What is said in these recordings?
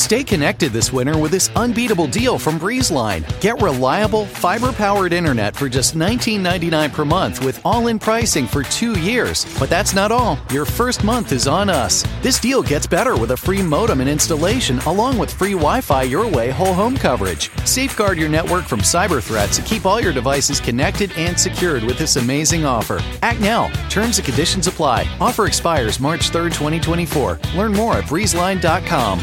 Stay connected this winter with this unbeatable deal from BreezeLine. Get reliable, fiber-powered internet for just $19.99 per month with all-in pricing for 2 years. But that's not all. Your first month is on us. This deal gets better with a free modem and installation, along with free Wi-Fi your way whole home coverage. Safeguard your network from cyber threats and keep all your devices connected and secured with this amazing offer. Act now. Terms and conditions apply. Offer expires March 3rd, 2024. Learn more at breezeline.com.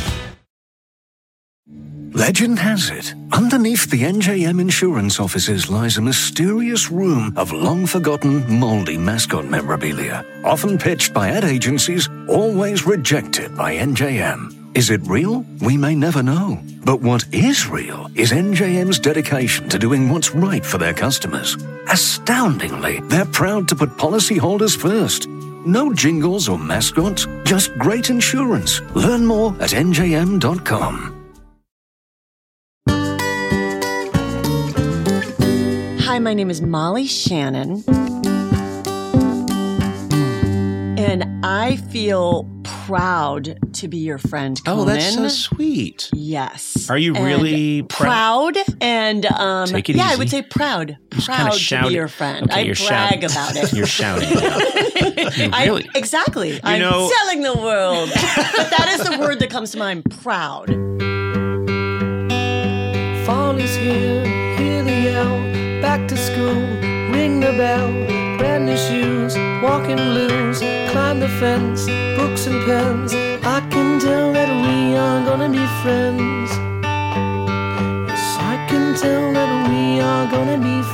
Legend has it, underneath the NJM insurance offices lies a mysterious room of long-forgotten, moldy mascot memorabilia. Often pitched by ad agencies, always rejected by NJM. Is it real? We may never know. But what is real is NJM's dedication to doing what's right for their customers. Astoundingly, they're proud to put policyholders first. No jingles or mascots, just great insurance. Learn more at njm.com. Hi, my name is Molly Shannon, and I feel proud to be your friend, Conan. Oh, that's so sweet. Yes. Are you really proud? And take it yeah, easy. I would say proud. Proud to be your friend. Okay, I brag about it. You're shouting. Really? Exactly. I'm selling the world. But that is the word that comes to mind. Proud. Fall is here, hear the yell. Back to school, ring the bell. Brand new shoes, walking blues. Climb the fence, books and pens. I can tell that we are gonna be friends. Yes, I can tell that we are gonna be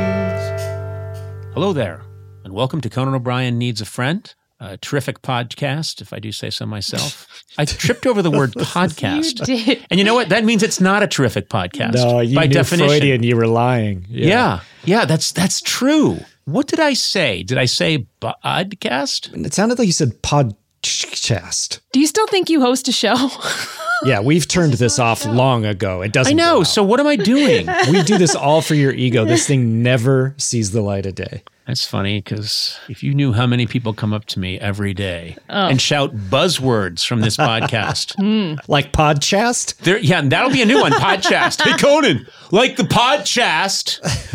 friends. Hello there, and welcome to Conan O'Brien Needs a Friend, a terrific podcast, if I do say so myself. I tripped over the word podcast. You did. And you know what? That means it's not a terrific podcast. No, you by knew definition. Freudian, you were lying. Yeah, that's true. What did I say? Did I say podcast? It sounded like you said podcast. Do you still think you host a show? Yeah, we've turned this off long ago. It doesn't. I know. go out. So what am I doing? We do this all for your ego. This thing never sees the light of day. That's funny because if you knew how many people come up to me every day and shout buzzwords from this podcast. Like podcast? Yeah, and that'll be a new one, podcast. Hey, Conan, like the podcast.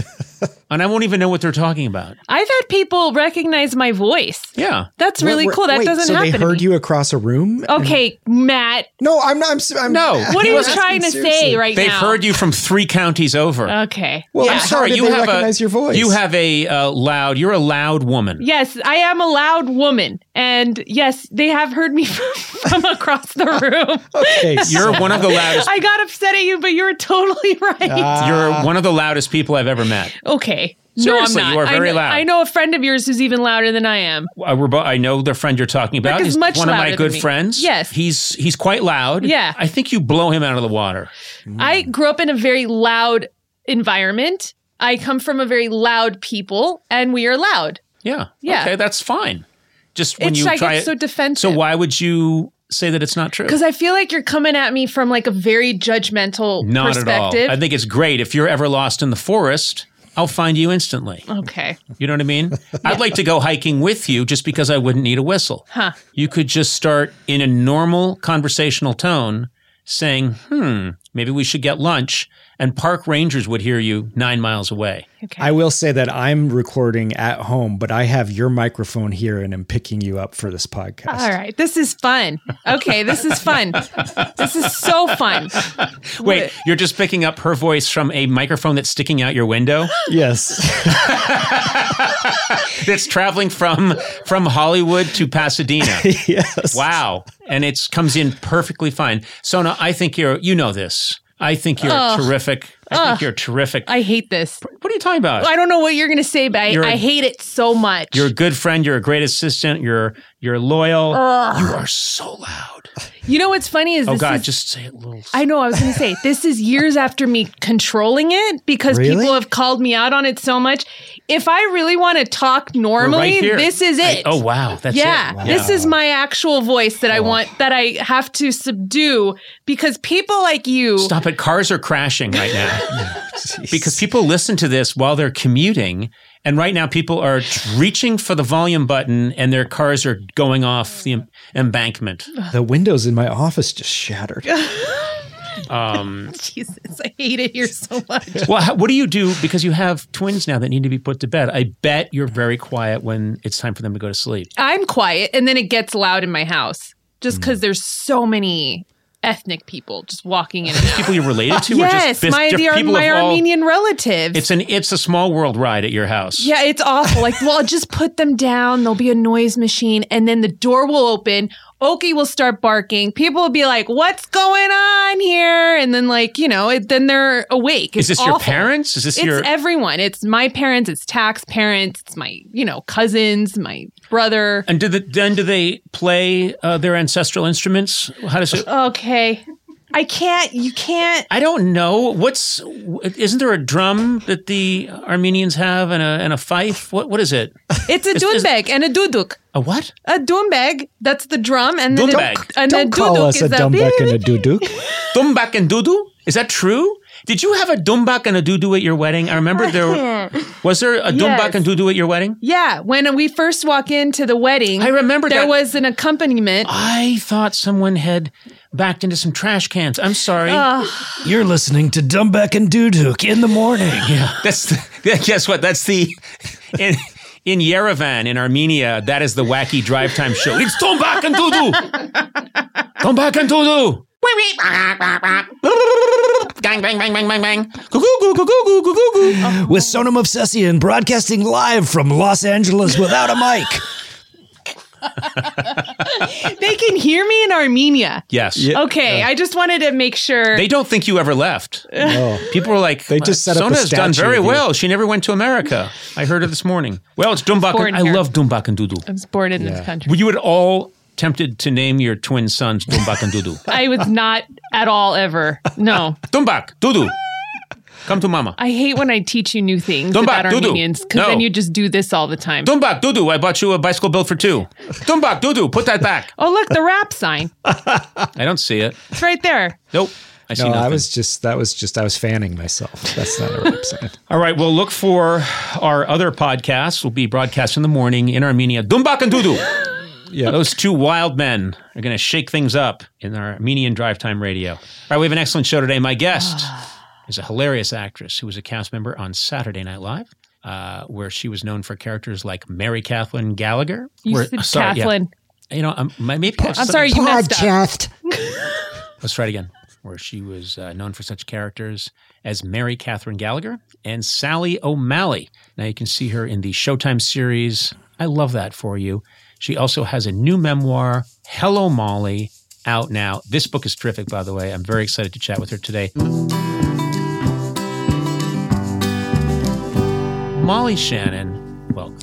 And I won't even know what they're talking about. I've had people recognize my voice. Yeah. That's really cool. That doesn't happen So they heard you across a room? Okay, Matt. No, I'm not. No. What are you trying to say right They've now? heard you from 3 counties over. Okay. Well, yeah. I'm sorry. How did they recognize your voice? You have you're a loud woman. Yes, I am a loud woman. And yes, they have heard me from across the room. Okay. You're one of the loudest. I got upset at you, but you're totally right. You're one of the loudest people I've ever met. Okay. Seriously, no, I'm not. you are very loud. I know a friend of yours who's even louder than I am. I know the friend you're talking about. He's much one of my louder good than me. friends. Yes. He's quite loud. Yeah. I think you blow him out of the water. I grew up in a very loud environment. I come from a very loud people, and we are loud. Yeah. Yeah. Okay, that's fine. Just when I try get it. so defensive. So why would you say that it's not true? Because I feel like you're coming at me from like a very judgmental Not perspective. at all. I think it's great. If you're ever lost in the forest, I'll find you instantly. Okay. You know what I mean? I'd like to go hiking with you just because I wouldn't need a whistle. Huh. You could just start in a normal conversational tone saying, maybe we should get lunch. And park rangers would hear you 9 miles away. Okay. I will say that I'm recording at home, but I have your microphone here and I'm picking you up for this podcast. All right. This is fun. Okay. This is fun. This is so fun. Wait, you're just picking up her voice from a microphone that's sticking out your window? Yes. It's traveling from Hollywood to Pasadena. Yes. Wow. And it comes in perfectly fine. Sona, I think you know this. I think you're terrific. I think you're terrific. I hate this. What are you talking about? I don't know what you're going to say, but I hate it so much. You're a good friend. You're a great assistant. You're loyal. You are so loud. You know what's funny is just say it a little. I know. I was going to say, this is years after me controlling it because people have called me out on it so much. if I really want to talk normally, right here. this is it. Oh, wow. That's yeah, it. Wow. this is my actual voice that I want, that I have to subdue because people like you. Stop it. Cars are crashing right now because people listen to this while they're commuting. And right now people are reaching for the volume button and their cars are going off the embankment. The windows in my office just shattered. Jesus, I hate it here so much. Well, what do you do? Because you have twins now that need to be put to bed. I bet you're very quiet when it's time for them to go to sleep. I'm quiet, and then it gets loud in my house just because there's so many ethnic people just walking in and out. People you're related to? Yes, or just my Armenian relatives. It's a small world ride at your house. Yeah, it's awful. Like, well, just put them down. There'll be a noise machine, and then the door will open. Oki will start barking. People will be like, what's going on here? And then then they're awake. Is this awful. your parents? It's everyone. It's my parents. It's Tak's parents. It's my, cousins, my brother. And do they play their ancestral instruments? How does it? Okay. You can't. I don't know. Isn't there a drum that the Armenians have and a fife? What is it? It's a dunbeg and a duduk. A what? A dunbeg. That's the drum. And then Don't call us a dumbek and a duduk. Dumbak and dudu? Is that true? Did you have a dumbak and a dudu at your wedding? I remember was there a dumbak and dudu at your wedding? Yeah. When we first walk into the wedding, I remember there was an accompaniment. I thought someone had backed into some trash cans. I'm sorry. You're listening to Dumbek and Duduk in the morning. Yeah. Guess what? That's in Yerevan, in Armenia, that is the wacky drive time show. It's Dumbak and Dudu. Dumbak and Dudu. Bang, bang, bang, bang, bang, bang. With Sonam Obsessian broadcasting live from Los Angeles without a mic. They can hear me in Armenia. Yes. Yeah. Okay, I just wanted to make sure. They don't think you ever left. No. People were like, they just set up a Sona's done statue very of you. well. She never went to America. I heard her this morning. Well, it's Dumbak. I love Dumbak and Dudu. I was born in this country. Were you at all tempted to name your twin sons Dumbak and Dudu? I was not at all ever. No. Dumbak, Dudu. Come to mama. I hate when I teach you new things Dumbak, about Armenians because then you just do this all the time. Dumbak, Dudu, I bought you a bicycle built for two. Dumbak, Dudu, put that back. Oh, look, the rap sign. I don't see it. It's right there. Nope. I see nothing. I was fanning myself. That's not a rap sign. All right, well, look for our other podcasts. We'll be broadcast in the morning in Armenia. Dumbak and Dudu. Yeah. Those two wild men are going to shake things up in our Armenian Drive Time Radio. All right, we have an excellent show today. My guest is a hilarious actress who was a cast member on Saturday Night Live, where she was known for characters like Mary Kathleen Gallagher. Kathleen. Yeah. Maybe I'm sorry, you messed up. Let's try it again. Where she was known for such characters as Mary Kathleen Gallagher and Sally O'Malley. Now you can see her in the Showtime series. I love that for you. She also has a new memoir, Hello, Molly, out now. This book is terrific, by the way. I'm very excited to chat with her today. Molly Shannon, welcome.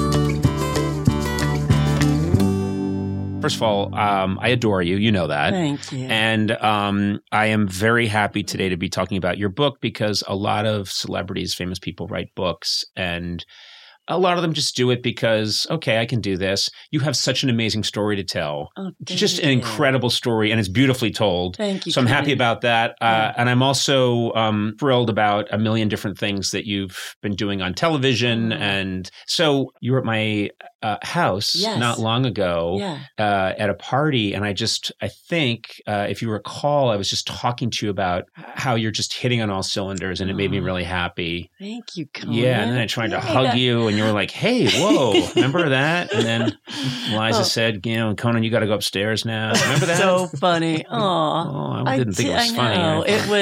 First of all, I adore you. You know that. Thank you. And I am very happy today to be talking about your book because a lot of celebrities, famous people write books, and a lot of them just do it because, okay, I can do this. You have such an amazing story to tell. Oh, just an incredible story, and it's beautifully told. Thank you. So I'm happy about that. And I'm also thrilled about a million different things that you've been doing on television. And so you were at my house not long ago at a party. And I think, if you recall, I was just talking to you about how you're just hitting on all cylinders, and it made me really happy. Thank you, Conan. Yeah, and then I tried to hug you, and you were like, hey, whoa, remember that? And then Liza said, Conan, you got to go upstairs now. Remember that? So funny. Oh, I didn't think it was funny. No,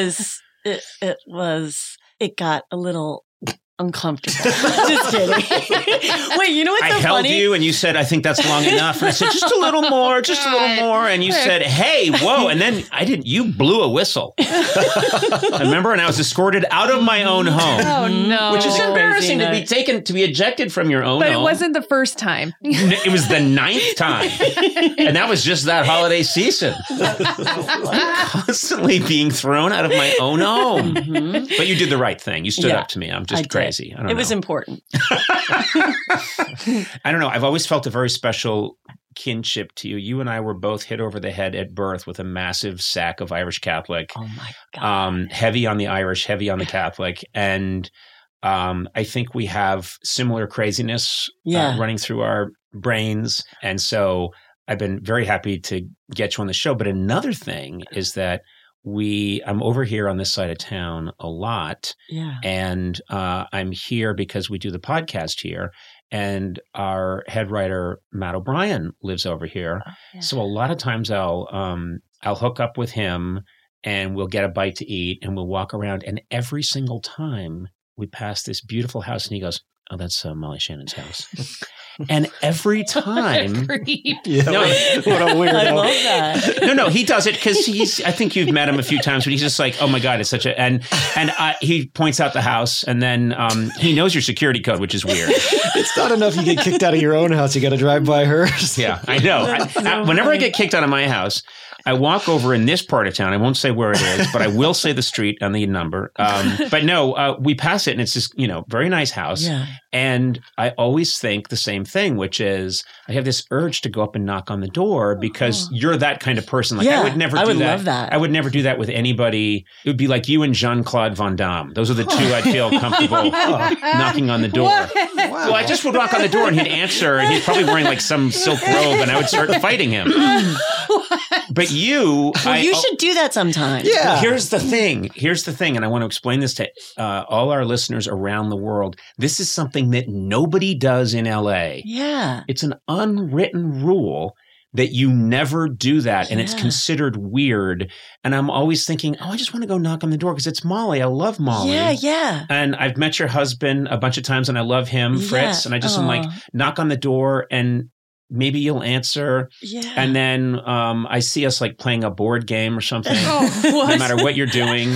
it got a little uncomfortable. Just kidding. Wait, you know what's so funny? I held you and you said, I think that's long enough. And I said, just a little more, just a little more. And you said, hey, whoa. And then you blew a whistle. I remember, and I was escorted out of my own home. Oh, no. Which is embarrassing to be ejected from your own home. But it wasn't the first time. It was the 9th time. And that was just that holiday season. Constantly being thrown out of my own home. Mm-hmm. But you did the right thing. You stood up to me. I'm just grateful. crazy. I don't know. It was important. I don't know. I've always felt a very special kinship to you. You and I were both hit over the head at birth with a massive sack of Irish Catholic. Oh my God. Heavy on the Irish, heavy on the Catholic. And I think we have similar craziness running through our brains. And so I've been very happy to get you on the show. But another thing is that I'm over here on this side of town a lot. Yeah. And I'm here because we do the podcast here. And our head writer, Matt O'Brien, lives over here. Oh, yeah. So a lot of times I'll hook up with him and we'll get a bite to eat and we'll walk around. And every single time we pass this beautiful house and he goes, "Oh, that's Molly Shannon's house." And every time, what a weirdo! I love that. No, he does it because I think you've met him a few times, but he's just like, "Oh my God, it's such a," and he points out the house, and then he knows your security code, which is weird. It's not enough you get kicked out of your own house; you got to drive by hers. Yeah, I know. Whenever I get kicked out of my house, I walk over in this part of town. I won't say where it is, but I will say the street and the number. But no, we pass it, and it's this very nice house. Yeah. And I always think the same thing, which is I have this urge to go up and knock on the door because you're that kind of person. Like I would never do that. Love that. I would never do that with anybody. It would be like you and Jean-Claude Van Damme. Those are the two I'd feel comfortable knocking on the door. Wow. Well, I just would knock on the door and he'd answer, and he's probably wearing like some silk robe, and I would start fighting him. But you should do that sometime. Yeah. Here's the thing, and I want to explain this to all our listeners around the world. This is something that nobody does in LA. Yeah. It's an unwritten rule that you never do that, and it's considered weird. And I'm always thinking, I just want to go knock on the door because it's Molly. I love Molly. Yeah. And I've met your husband a bunch of times, and I love him, Fritz. And I just am like, knock on the door, and maybe you'll answer. Yeah. And then I see us like playing a board game or something, no matter what you're doing.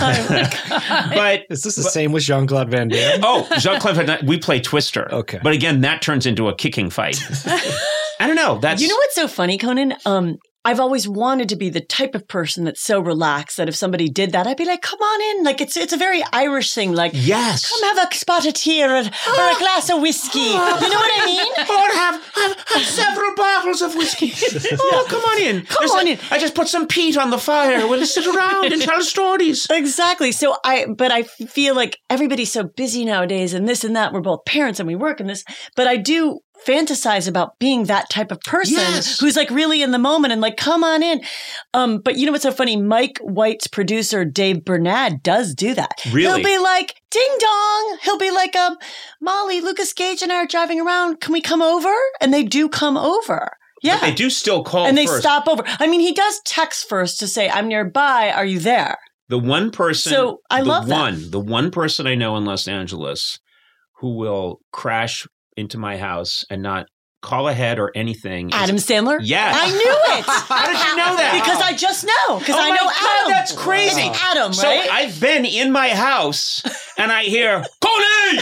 But is this the same with Jean-Claude Van Damme? Oh, Jean-Claude Van Damme, we play Twister. Okay. But again, that turns into a kicking fight. I don't know. You know what's so funny, Conan? I've always wanted to be the type of person that's so relaxed that if somebody did that, I'd be like, come on in. Like, it's a very Irish thing. Like, yes, come have a spot of tea or a glass of whiskey. You know what I mean? Or have several bottles of whiskey. Come on in. Come on in. I just put some peat on the fire. We'll sit around and tell stories. Exactly. So I feel like everybody's so busy nowadays and this and that. We're both parents and we work and this, but I do fantasize about being that type of person who's like really in the moment and like, come on in. But you know what's so funny? Mike White's producer, Dave Bernard, does do that. Really? He'll be like, ding dong. He'll be like, Molly, Lucas Gage and I are driving around. Can we come over? And they do come over. Yeah. But they do still call and they first. stop over. I mean, he does text first to say, I'm nearby. Are you there? The one person. So I love that. The one person I know in Los Angeles who will crash into my house and not call ahead or anything. Adam Sandler? Yes. I knew it. How did you know that? Because I just know. Because I know Adam. That's crazy. It's Adam, right? So I've been in my house and I hear, Coney!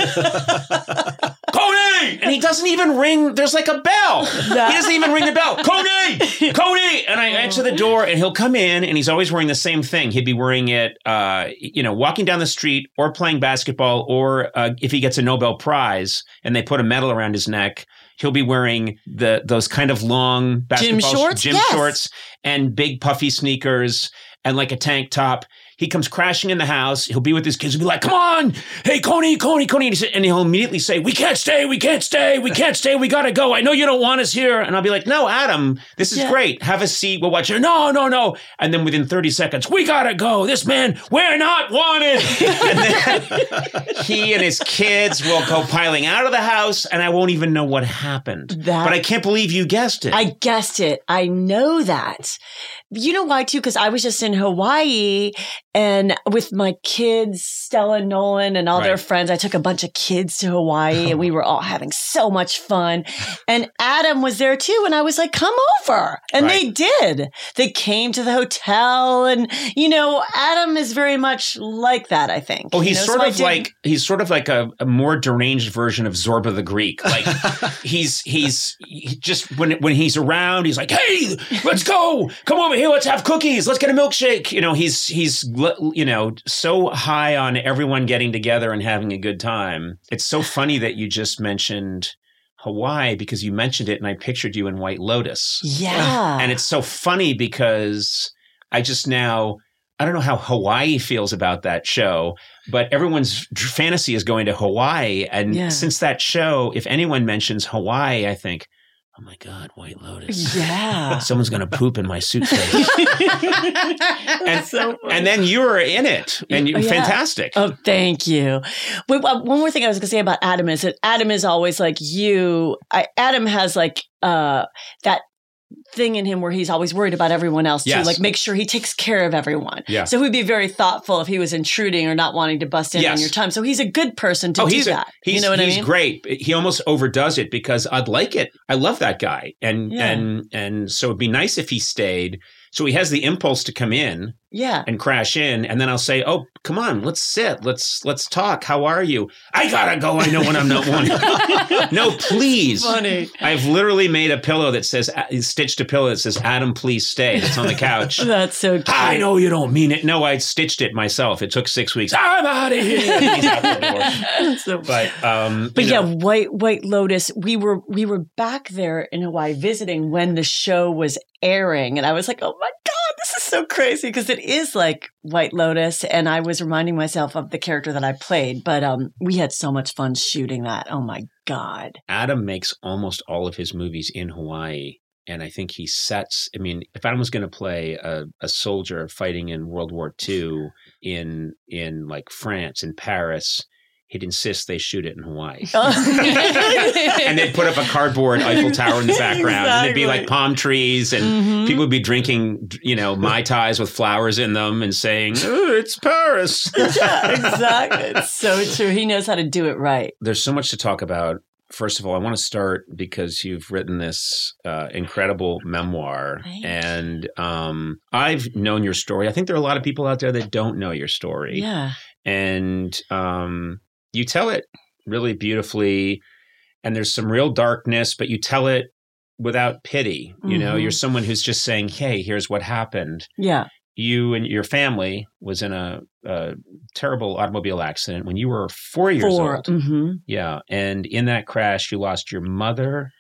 Coney! And he doesn't even ring. There's like a bell. He doesn't even ring the bell. Coney! Coney! And I answer the door and he'll come in and he's always wearing the same thing. He'd be wearing it, walking down the street or playing basketball or if he gets a Nobel Prize and they put a medal around his neck, he'll be wearing those kind of long basketball gym shorts and big puffy sneakers and like a tank top. He comes crashing in the house. He'll be with his kids. He'll be like, come on. Hey, Coney. And he'll immediately say, we can't stay. We got to go. I know you don't want us here. And I'll be like, no, Adam, this is great. Have a seat. We'll watch it. No. And then within 30 seconds, we got to go. This man, we're not wanted. And then he and his kids will go piling out of the house and I won't even know what happened. But I can't believe you guessed it. I guessed it. I know that. You know why, too? Because I was just in Hawaii and with my kids, Stella and Nolan and all their friends. I took a bunch of kids to Hawaii and we were all having so much fun. And Adam was there, too. And I was like, come over. And they did. They came to the hotel. And, Adam is very much like that, I think. Oh, he's sort of like a more deranged version of Zorba the Greek. Like he's just when he's around, he's like, hey, let's go. Come over here. hey, let's have cookies. Let's get a milkshake. You know, he's you know, so high on everyone getting together and having a good time. It's so funny that you just mentioned Hawaii because you mentioned it and I pictured you in White Lotus. Yeah. And it's so funny because I don't know how Hawaii feels about that show, but everyone's fantasy is going to Hawaii. And since that show, if anyone mentions Hawaii, I think, oh my God, White Lotus. Yeah. Someone's going to poop in my suitcase. and then you were in it and fantastic. Oh, thank you. Wait, one more thing I was going to say about Adam is that Adam is always like you. Adam has like that thing in him where he's always worried about everyone else too. Like make sure he takes care of everyone. Yeah. So he'd be very thoughtful if he was intruding or not wanting to bust in on your time. So he's a good person to do that. You know what I mean? He's great. He almost overdoes it because I'd like it. I love that guy. And so it'd be nice if he stayed. So he has the impulse to come in and crash in. And then I'll say, oh, come on, let's sit. Let's talk. How are you? I gotta go. I know when I'm not wanting. No, please. Funny. I've literally made a pillow that says, stitched a pillow that says, Adam, please stay. It's on the couch. That's so cute. I know you don't mean it. No, I stitched it myself. It took 6 weeks. I'm out of here. He's out the door. But yeah, White Lotus, we were back there in Hawaii visiting when the show was airing. And I was like, oh my God, this is so crazy because it is like White Lotus. And I was reminding myself of the character that I played. But we had so much fun shooting that. Oh my God. Adam makes almost all of his movies in Hawaii. And I think he sets, I mean, if Adam was going to play a soldier fighting in World War II in like France, in Paris, he'd insist they shoot it in Hawaii. And they'd put up a cardboard Eiffel Tower in the background. And there'd be like palm trees and people would be drinking, you know, Mai Tais with flowers in them and saying, oh, it's Paris. Yeah, exactly. It's so true. He knows how to do it right. There's so much to talk about. First of all, I want to start because you've written this incredible memoir. And I've known your story. I think there are a lot of people out there that don't know your story. Yeah. And you tell it really beautifully, and there's some real darkness, but you tell it without pity. You know, you're someone who's just saying, hey, here's what happened. Yeah. You and your family was in a terrible automobile accident when you were 4 years old. Mm-hmm. Yeah. And in that crash, you lost your mother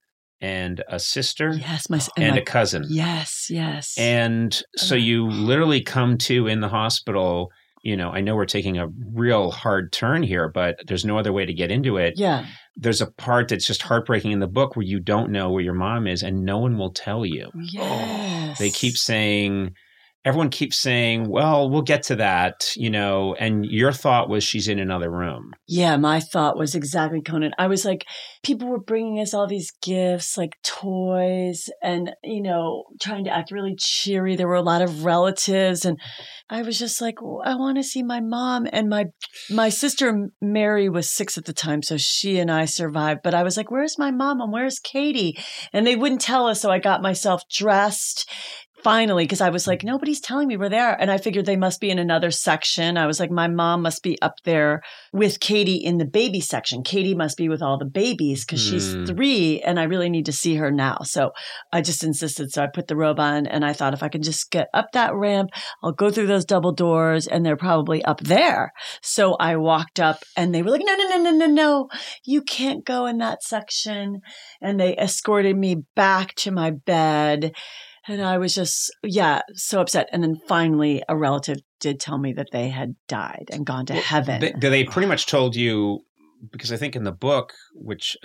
and a sister and a cousin. Yes, yes. And so you literally come to in the hospital. You know, I know we're taking a real hard turn here, but there's no other way to get into it. Yeah. There's a part that's just heartbreaking in the book where you don't know where your mom is and no one will tell you. Yes. They keep saying, everyone keeps saying, well, we'll get to that, you know, and your thought was she's in another room. Yeah, my thought was exactly, Conan. I was like, people were bringing us all these gifts, like toys and, you know, trying to act really cheery. There were a lot of relatives and I was just like, I want to see my mom. And my sister Mary was 6 at the time, so she and I survived. But I was like, where's my mom and where's Katie? And they wouldn't tell us, so I got myself dressed. Finally, because I was like, nobody's telling me where they are. And I figured they must be in another section. I was like, my mom must be up there with Katie in the baby section. Katie must be with all the babies because she's 3 and I really need to see her now. So I just insisted. So I put the robe on and I thought if I can just get up that ramp, I'll go through those double doors and they're probably up there. So I walked up and they were like, no, you can't go in that section. And they escorted me back to my bed. And I was just, so upset. And then finally, a relative did tell me that they had died and gone to heaven. They pretty much told you, because I think in the book, which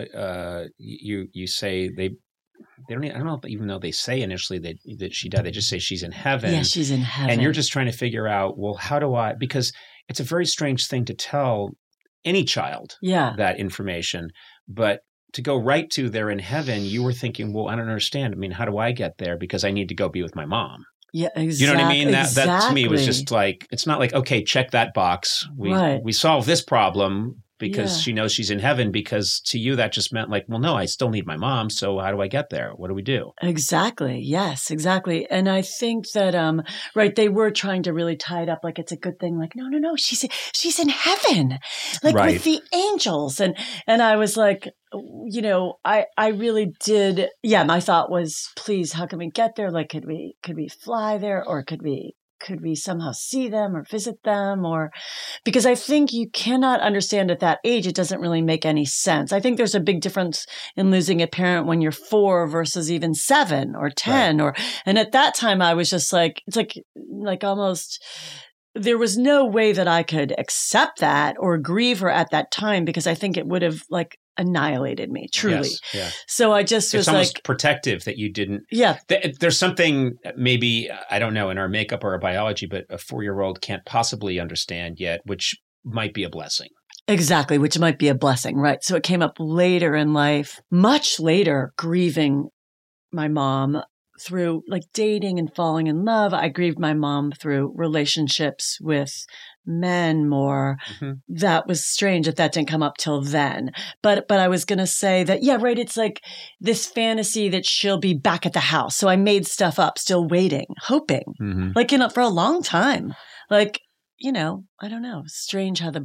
you say they don't. I don't know, even though they say initially that she died, they just say she's in heaven. Yeah, she's in heaven. And you're just trying to figure out, well, how do I? Because it's a very strange thing to tell any child that information, but to go right to they're in heaven, you were thinking, well, I don't understand. I mean, how do I get there? Because I need to go be with my mom. Yeah, exactly. You know what I mean? That to me was just like, it's not like, okay, check that box. We solve this problem because she knows she's in heaven, because to you that just meant like, well, no, I still need my mom. So how do I get there? What do we do? Exactly. Yes, exactly. And I think that, they were trying to really tie it up like it's a good thing. Like, no, she's in heaven, like with the angels. And I was like, you know, I really did. Yeah. My thought was, please, how can we get there? Like, could we fly there, or could we somehow see them or visit them? Or because I think you cannot understand at that age, it doesn't really make any sense. I think there's a big difference in losing a parent when you're 4 versus even 7 or 10 right. And at that time I was just like, it's like almost, there was no way that I could accept that or grieve her at that time, because I think it would have like annihilated me, truly. Yes, yeah. So I just was it's almost protective that you didn't. Yeah. There's something maybe, I don't know, in our makeup or our biology, but a 4-year-old can't possibly understand yet, which might be a blessing. Exactly, which might be a blessing, right? So it came up later in life, much later, grieving my mom through like dating and falling in love. I grieved my mom through relationships with men more. Mm-hmm. That was strange that didn't come up till then. But I was going to say that, yeah, right. It's like this fantasy that she'll be back at the house. So I made stuff up, still waiting, hoping, mm-hmm. like, you know, for a long time. Like, you know, I don't know. Strange how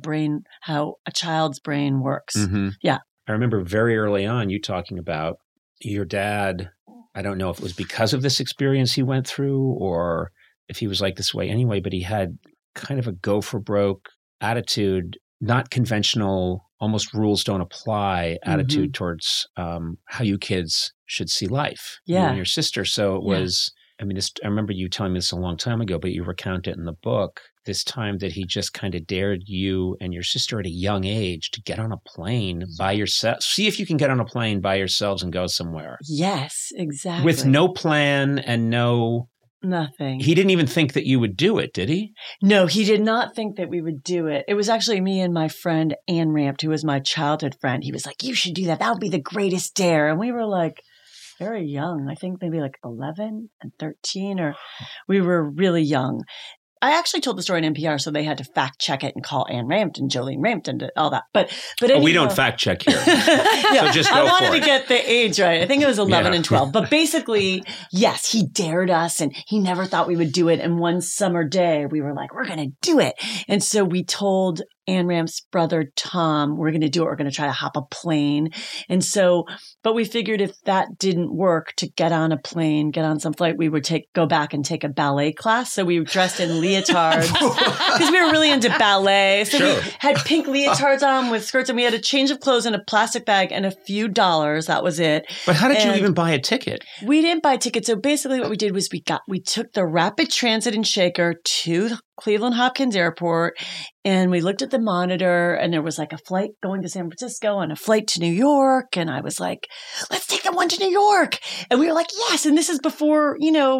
a child's brain works. Mm-hmm. Yeah. I remember very early on you talking about your dad. I don't know if it was because of this experience he went through or if he was like this way anyway, but he had kind of a go for broke attitude, not conventional, almost rules don't apply attitude mm-hmm. towards how you kids should see life. Yeah. You and your sister. So it was, I mean, I remember you telling me this a long time ago, but you recount it in the book, this time that he just kind of dared you and your sister at a young age to get on a plane by yourself. See if you can get on a plane by yourselves and go somewhere. Yes, exactly. With no plan and nothing. He didn't even think that you would do it, did he? No, he did not think that we would do it. It was actually me and my friend, Ann Rampt, who was my childhood friend. He was like, you should do that. That would be the greatest dare. And we were like, very young. I think maybe like 11 and 13, or we were really young. I actually told the story on NPR, so they had to fact check it and call Ann Rampt and Jolene Rampt and all that. But we don't fact check here. Yeah, so just go I wanted to get the age right. I think it was 11 and 12. But basically, yes, he dared us and he never thought we would do it. And one summer day, we were like, we're going to do it. And so we told Ann Rampt's brother, Tom, we're going to do it. We're going to try to hop a plane. And so, but we figured if that didn't work to get on a plane, get on some flight, we would go back and take a ballet class. So we were dressed in leotards because we were really into ballet. So we had pink leotards on with skirts, and we had a change of clothes in a plastic bag and a few dollars. That was it. But how did you even buy a ticket? We didn't buy tickets. So basically what we did was we took the rapid transit and shaker to Cleveland Hopkins Airport, and we looked at the monitor, and there was like a flight going to San Francisco and a flight to New York. And I was like, let's take the one to New York. And we were like, yes. And this is before,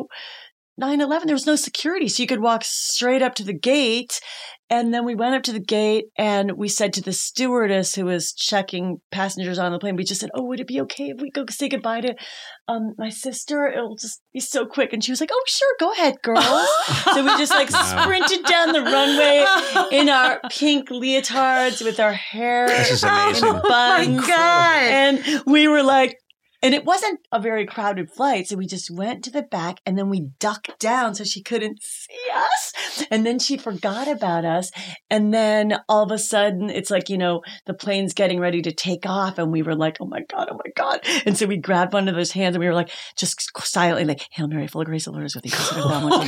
9/11, there was no security. So you could walk straight up to the gate. And then we went up to the gate and we said to the stewardess who was checking passengers on the plane, we just said, oh, would it be okay if we go say goodbye to my sister? It'll just be so quick. And she was like, oh, sure. Go ahead, girls. So we just sprinted down the runway in our pink leotards with our hair. This is amazing. In buns. Oh my God. And we were like, and it wasn't a very crowded flight. So we just went to the back and then we ducked down so she couldn't see us. And then she forgot about us. And then all of a sudden it's like, the plane's getting ready to take off. And we were like, oh my God. And so we grabbed one of those hands and we were like, just silently like, Hail Mary, full of grace, the Lord is with you. And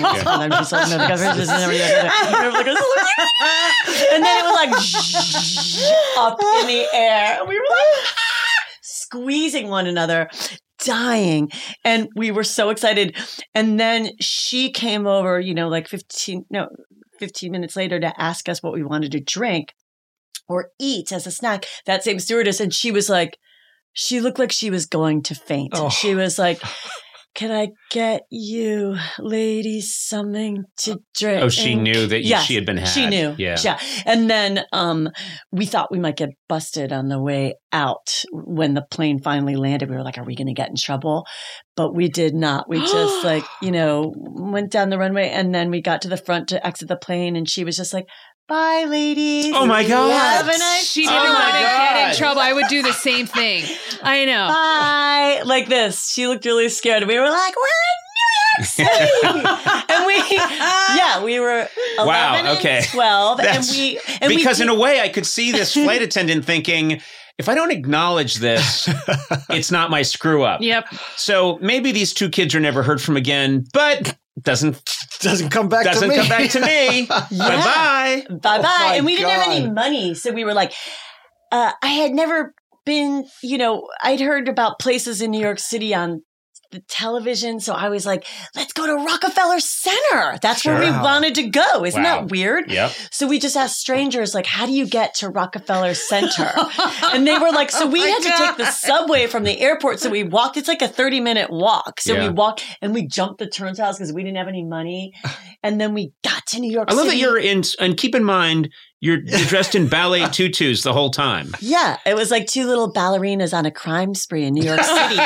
then it was like up in the air. And we were like, squeezing one another, dying. And we were so excited. And then she came over, 15 minutes later to ask us what we wanted to drink or eat as a snack. That same stewardess. And she was like, she looked like she was going to faint. Oh. She was like, can I get you ladies something to drink? Oh, she knew that she had been had. She knew. Yeah. And then we thought we might get busted on the way out. When the plane finally landed, we were like, are we going to get in trouble? But we did not. We just went down the runway, and then we got to the front to exit the plane, and she was just like, bye, ladies. Oh, my God. Have a nice She didn't want to get in trouble. I would do the same thing. I know. Bye. Like this. She looked really scared. We were like, we're in New York City. And we were 11 and 12. Because in a way, I could see this flight attendant thinking, if I don't acknowledge this, it's not my screw up. Yep. So maybe these two kids are never heard from again, but doesn't come back to me. Come back to me. Bye-bye. Bye-bye. And we didn't have any money. So we were like, I had never been, I'd heard about places in New York City on the television. So I was like, let's go to Rockefeller Center. That's where we wanted to go. Isn't that weird? Yep. So we just asked strangers, like, how do you get to Rockefeller Center? And they were like, so we had to take the subway from the airport. So we walked. It's like a 30-minute walk. So we walked and we jumped the turnstiles because we didn't have any money. And then we got to New York City. I love that you're in, and keep in mind, you're dressed in ballet tutus the whole time. Yeah. It was like two little ballerinas on a crime spree in New York City.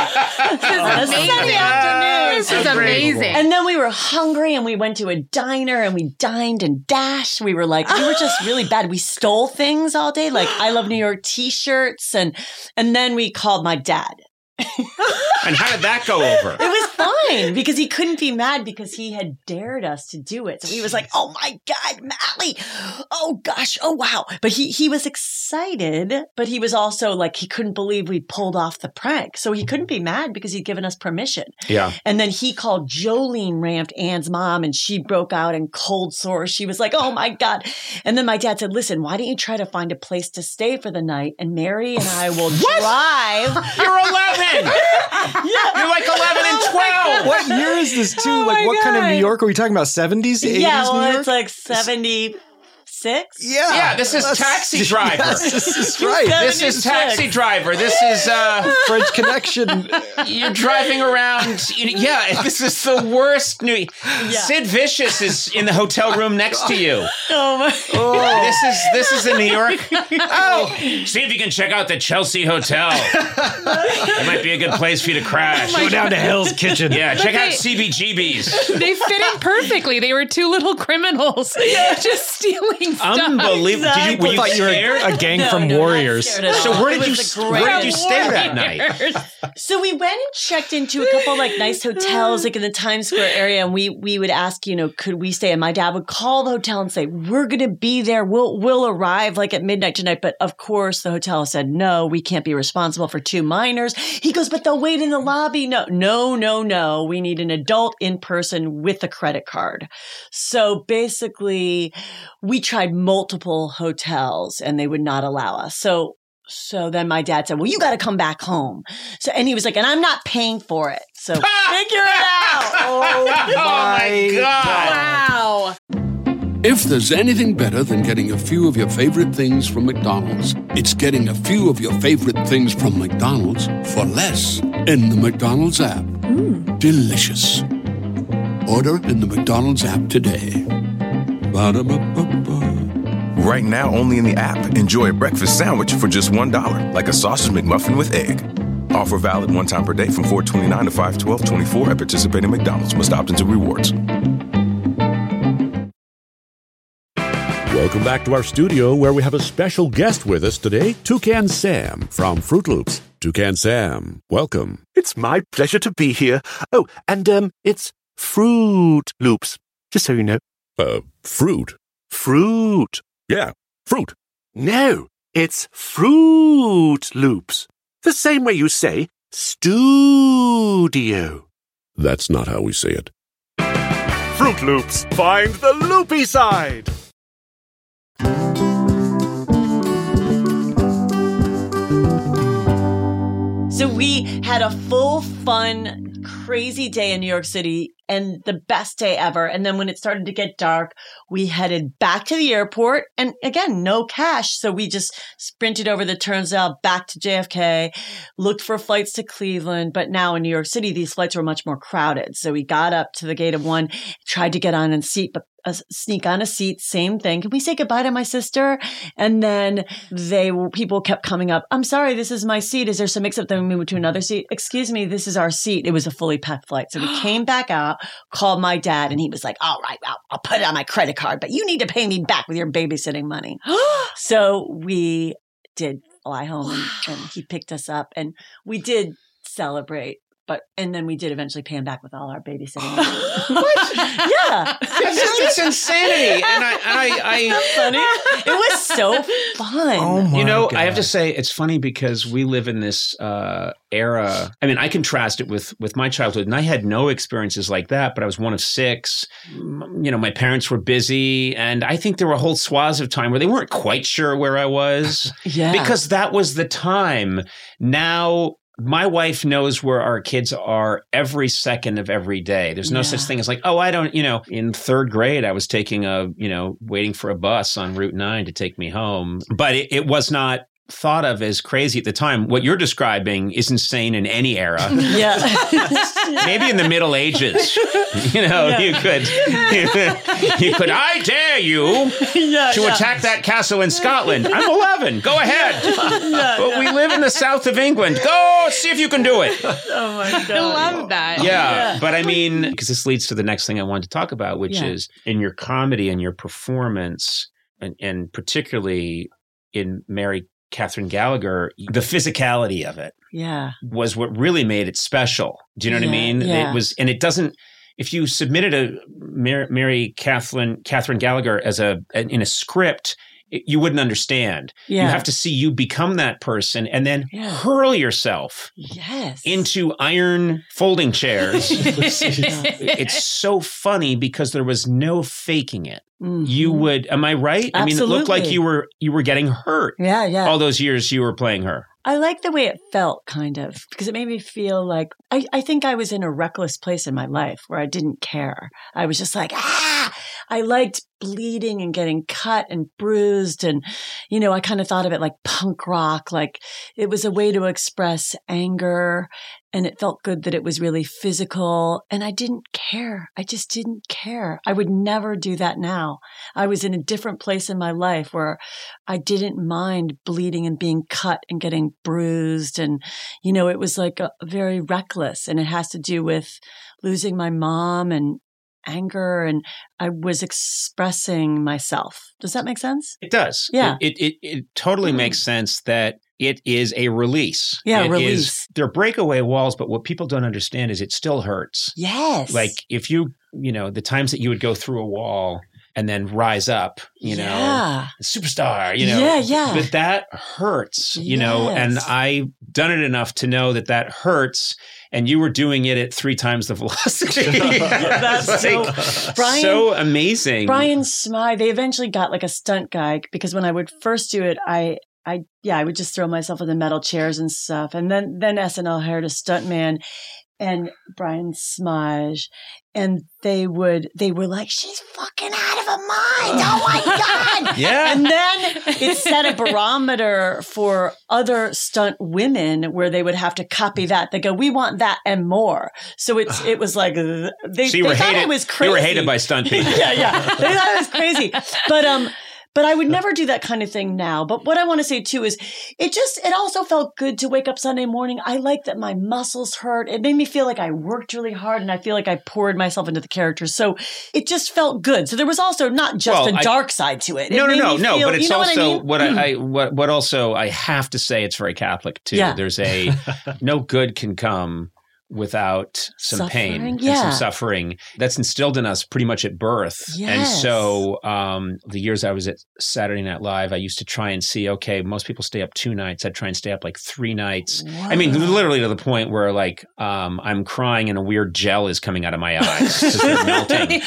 Sunday afternoon. This is amazing. And then we were hungry and we went to a diner and we dined and dashed. We were just really bad. We stole things all day, like I Love New York t-shirts. And then we called my dad. And how did that go over? It was fine because he couldn't be mad because he had dared us to do it. So he was like, oh my God, Mally. Oh gosh. Oh wow. But he was excited, but he was also like, he couldn't believe we pulled off the prank. So he couldn't be mad because he'd given us permission. Yeah. And then he called Jolene Rampt, Ann's mom, and she broke out in cold sore. She was like, oh my God. And then my dad said, listen, why don't you try to find a place to stay for the night and Mary and I will drive. You're 11. You're like 11 and 12. What year is this too? What kind of New York are we talking about? 70s, 80s Yeah, well, New York? it's like 76. Yeah, this is Taxi Driver. Yes, this is right. This is Taxi Driver. This is French Connection. You're driving around. Yeah, this is the worst. Sid Vicious is in the hotel room next to you. Oh my! This is in New York. Oh, see if you can check out the Chelsea Hotel. It might be a good place for you to crash. Go down to Hell's Kitchen. Yeah, check out CBGB's. They fit in perfectly. They were two little criminals just stealing stuff. Unbelievable. Exactly. Were you scared? A gang from Warriors. So where did you stay that night? So we went and checked into a couple nice hotels in the Times Square area, and we would ask, could we stay? And my dad would call the hotel and say, we're going to be there. We'll arrive at midnight tonight. But of course, the hotel said, no, we can't be responsible for two minors. He goes, but they'll wait in the lobby. No. We need an adult in person with a credit card. So basically, we tried multiple hotels and they would not allow us. So then my dad said, well, you got to come back home. So, and he was like, and I'm not paying for it. So figure it out. Oh my God. Wow. If there's anything better than getting a few of your favorite things from McDonald's, it's getting a few of your favorite things from McDonald's for less in the McDonald's app. Delicious. Order in the McDonald's app today. Ba-da-ba-ba-ba. Right now, only in the app. Enjoy a breakfast sandwich for just $1, like a sausage McMuffin with egg. Offer valid one time per day from $4.29 to $5/12/24 at participating McDonald's. Must opt into rewards. Welcome back to our studio where we have a special guest with us today, Toucan Sam from Fruit Loops. Toucan Sam, welcome. It's my pleasure to be here. Oh, and it's Fruit Loops, just so you know. Fruit? Fruit. Yeah, fruit. No, it's Fruit Loops. The same way you say studio. That's not how we say it. Fruit Loops, find the loopy side. So we had a full, fun, crazy day in New York City and the best day ever. And then when it started to get dark, we headed back to the airport. And again, no cash. So we just sprinted over the turnstile back to JFK, looked for flights to Cleveland. But now in New York City, these flights were much more crowded. So we got up to the gate of one, tried to get on a seat, but sneak on a seat, same thing. Can we say goodbye to my sister? And then people kept coming up. I'm sorry, this is my seat. Is there some mix-up? Then we moved to another seat. Excuse me, this is our seat. It was a fully packed flight. So we came back out, called my dad, and he was like, all right, I'll put it on my credit card, but you need to pay me back with your babysitting money. So we did fly home and he picked us up and we did celebrate. and then we did eventually pay him back with all our babysitting. What? Yeah. It's insanity. And I funny. It was so fun. Oh my God. I have to say, it's funny because we live in this era. I mean, I contrast it with my childhood, and I had no experiences like that, but I was one of 6. My parents were busy, and I think there were whole swaths of time where they weren't quite sure where I was. Yeah. Because that was the time. Now, my wife knows where our kids are every second of every day. There's no such thing as like, I don't, in 3rd grade, I was taking waiting for a bus on Route 9 to take me home. But it was not thought of as crazy at the time. What you're describing is insane in any era. Yeah. Maybe in the Middle Ages, you could, I dare you to attack that castle in Scotland. I'm 11. Go ahead. But we live in the south of England. Go see if you can do it. Oh my God. I love that. Yeah. But I mean, because this leads to the next thing I wanted to talk about, which is in your comedy and your performance, and particularly in Mary Catherine Gallagher, the physicality of it was what really made it special. Do you know what I mean? Yeah. It was, and it doesn't, if you submitted a Mary Catherine Gallagher in a script, you wouldn't understand. Yeah. You have to see you become that person and then hurl yourself into iron folding chairs. It's so funny because there was no faking it. Mm-hmm. You would, am I right? Absolutely. I mean, it looked like you were getting hurt. Yeah. All those years you were playing her. I like the way it felt, kind of, because it made me feel like I think I was in a reckless place in my life where I didn't care. I was just like, I liked bleeding and getting cut and bruised. And, I kind of thought of it like punk rock, like it was a way to express anger. And it felt good that it was really physical. And I didn't care. I just didn't care. I would never do that now. I was in a different place in my life where I didn't mind bleeding and being cut and getting bruised. And, it was like very reckless. And it has to do with losing my mom and anger. And I was expressing myself. Does that make sense? It does. Yeah. It totally makes sense that it is a release. Yeah, release. They're breakaway walls, but what people don't understand is it still hurts. Yes. Like if you, the times that you would go through a wall and then rise up, superstar, Yeah. But that hurts, and I've done it enough to know that hurts. And you were doing it at 3 times the velocity. That's so amazing. Brian Smythe, they eventually got like a stunt guy because when I would first do it, I would just throw myself in the metal chairs and stuff. And then SNL hired a stuntman and Brian Smythe, and they were like, she's fucking out of her mind. Oh my God. Yeah. And then it set a barometer for other stunt women where they would have to copy that. They go, we want that and more. So it was like, they thought it was crazy. You were hated by stunt people. Yeah. They thought it was crazy. But I would never do that kind of thing now. But what I want to say too is it also felt good to wake up Sunday morning. I like that my muscles hurt. It made me feel like I worked really hard and I feel like I poured myself into the characters. So it just felt good. So there was also not just a dark side to it. No. But it's also what also I have to say, it's very Catholic too. Yeah. There's no good can come without some pain and some suffering. That's instilled in us pretty much at birth. Yes. And so the years I was at Saturday Night Live, I used to try and see, okay, most people stay up 2 nights. I'd try and stay up like 3 nights. Whoa. I mean, literally to the point where like I'm crying and a weird gel is coming out of my eyes because they're melting.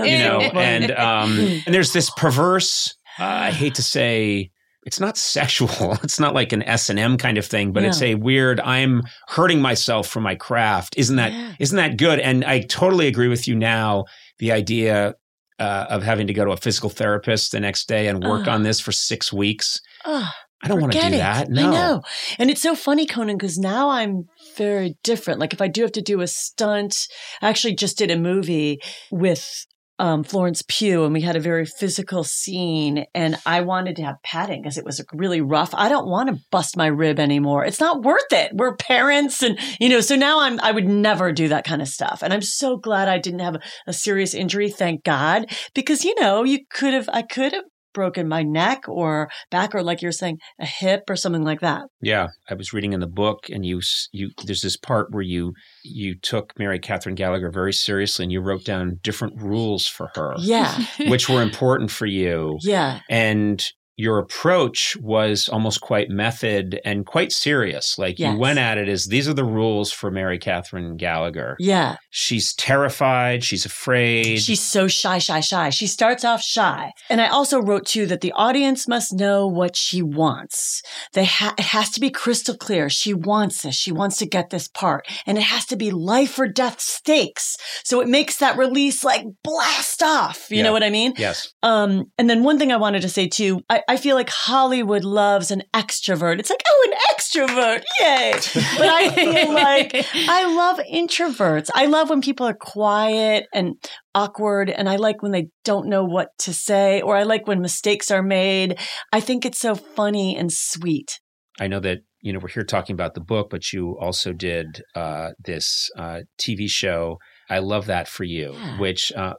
And there's this perverse, I hate to say, it's not sexual. It's not like an S&M kind of thing, but it's a weird, I'm hurting myself for my craft. Isn't that good? And I totally agree with you now, the idea of having to go to a physical therapist the next day and work on this for 6 weeks. I don't want to do that. No. I know. And it's so funny, Conan, because now I'm very different. Like if I do have to do a stunt, I actually just did a movie with Florence Pugh, and we had a very physical scene, and I wanted to have padding because it was really rough. I don't want to bust my rib anymore. It's not worth it. We're parents, and so now I would never do that kind of stuff. And I'm so glad I didn't have a serious injury, thank God, because I could have broken my neck or back, or like you're saying, a hip or something like that. Yeah. I was reading in the book, and you there's this part where you took Mary Catherine Gallagher very seriously, and you wrote down different rules for her. Yeah. Which were important for you. Yeah. And your approach was almost quite method and quite serious. Like you went at it as, these are the rules for Mary Catherine Gallagher. Yeah. She's terrified. She's afraid. She's so shy. She starts off shy. And I also wrote too that the audience must know what she wants. It has to be crystal clear. She wants this. She wants to get this part. And it has to be life or death stakes. So it makes that release like blast off. You know what I mean? Yes. And then one thing I wanted to say too, I feel like Hollywood loves an extrovert. It's like, oh, an extrovert. Yay. But I feel like I love introverts. I love when people are quiet and awkward. And I like when they don't know what to say, or I like when mistakes are made. I think it's so funny and sweet. I know that, we're here talking about the book, but you also did this TV show. I love that for you, which, I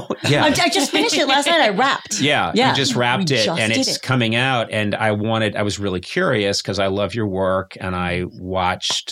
just finished it last night. I wrapped. Yeah. You just wrapped it, and it's coming out. And I was really curious because I love your work, and I watched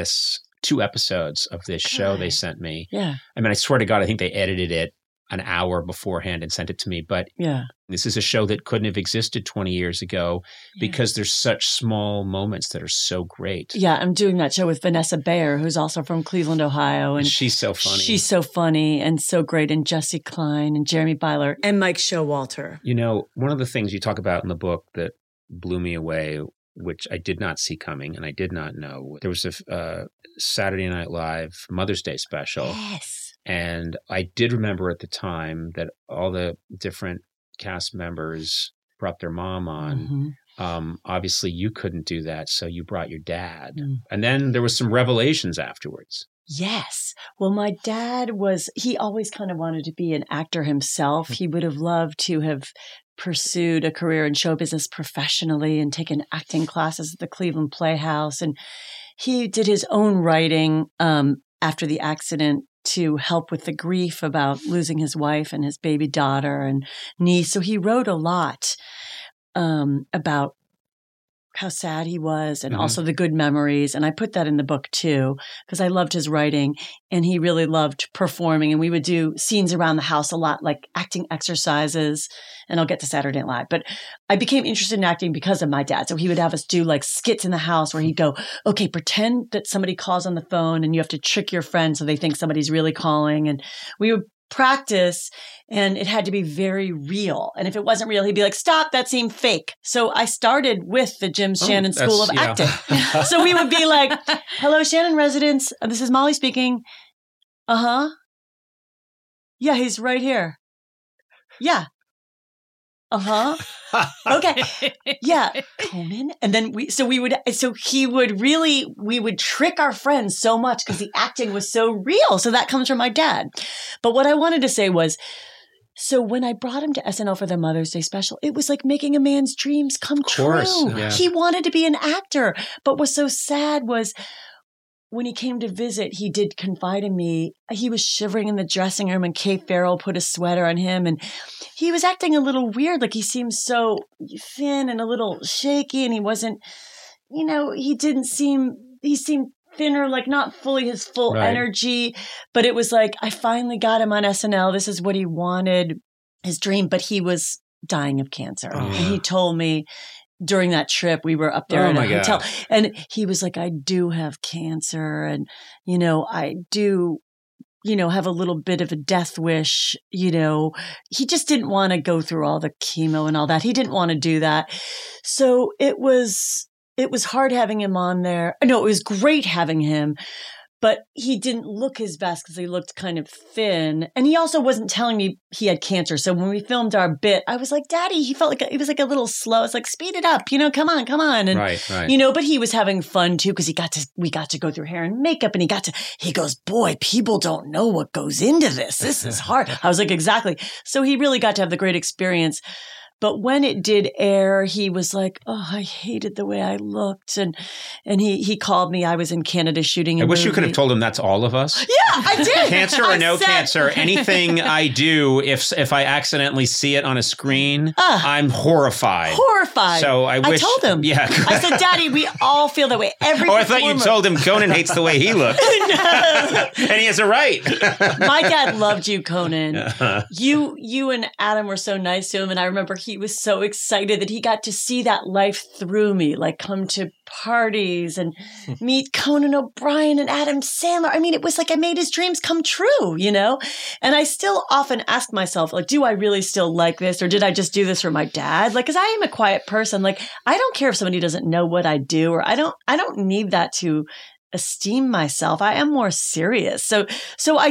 2 episodes of this show they sent me. Yeah. I mean, I swear to God, I think they edited it an hour beforehand and sent it to me. But this is a show that couldn't have existed 20 years ago because there's such small moments that are so great. Yeah, I'm doing that show with Vanessa Bayer, who's also from Cleveland, Ohio. And she's so funny. She's so funny and so great. And Jesse Klein and Jeremy Byler and Mike Showalter. One of the things you talk about in the book that blew me away, which I did not see coming and I did not know, there was a Saturday Night Live Mother's Day special. Yes. And I did remember at the time that all the different cast members brought their mom on. Mm-hmm. Obviously, you couldn't do that, so you brought your dad. And then there was some revelations afterwards. Yes. Well, my dad he always kind of wanted to be an actor himself. He would have loved to have pursued a career in show business professionally and taken acting classes at the Cleveland Playhouse. And he did his own writing after the accident to help with the grief about losing his wife and his baby daughter and niece. So he wrote a lot about how sad he was and also the good memories. And I put that in the book too, because I loved his writing and he really loved performing. And we would do scenes around the house a lot, like acting exercises. And I'll get to Saturday Night Live. But I became interested in acting because of my dad. So he would have us do like skits in the house where he'd go, okay, pretend that somebody calls on the phone and you have to trick your friend so they think somebody's really calling. And we would practice, and it had to be very real. And if it wasn't real, he'd be like, stop, that seemed fake. So I started with the Jim Shannon School of Acting. So we would be like, hello, Shannon residents. This is Molly speaking. Uh-huh. Yeah, he's right here. Yeah. Uh-huh. Okay. Yeah. Conan. And then we would trick our friends so much because the acting was so real. So that comes from my dad. But what I wanted to say was, so when I brought him to SNL for the Mother's Day special, it was like making a man's dreams come true. Yeah. He wanted to be an actor. But what's so sad was when he came to visit, he did confide in me. He was shivering in the dressing room and Kate Farrell put a sweater on him and he was acting a little weird. Like he seemed so thin and a little shaky and he wasn't, he seemed thinner, like not fully his full energy. But it was like, I finally got him on SNL. This is what he wanted, his dream. But he was dying of cancer. And he told me, during that trip, we were up there in a hotel and he was like, I do have cancer and, I do, have a little bit of a death wish, he just didn't want to go through all the chemo and all that. He didn't want to do that. So it was hard having him on there. No, it was great having him. But he didn't look his best because he looked kind of thin. And he also wasn't telling me he had cancer. So when we filmed our bit, I was like, Daddy, he felt like it was like a little slow. It's like, speed it up, come on. And, right. But he was having fun too because we got to go through hair and makeup and he goes, boy, people don't know what goes into this. This is hard. I was like, exactly. So he really got to have the great experience. But when it did air, he was like, oh, I hated the way I looked. And he called me. I was in Canada shooting a I wish movie. you could have told him that's all of us. Yeah, I did. Cancer or no cancer, anything I do, if I accidentally see it on a screen, I'm horrified. Horrified. So I wish. I told him. Yeah. I said, Daddy, we all feel that way. Every I thought you told him Conan hates the way he looks. No. And he has a right. My dad loved you, Conan. You and Adam were so nice to him. And I remember he was so excited that he got to see that life through me, like come to parties and meet Conan O'Brien and Adam Sandler. I mean, it was like I made his dreams come true, you know? And I still often ask myself, like, do I really still like this? Or did I just do this for my dad? Like, cause I am a quiet person. Like, I don't care if somebody doesn't know what I do, or I don't need that to esteem myself. I am more serious. So I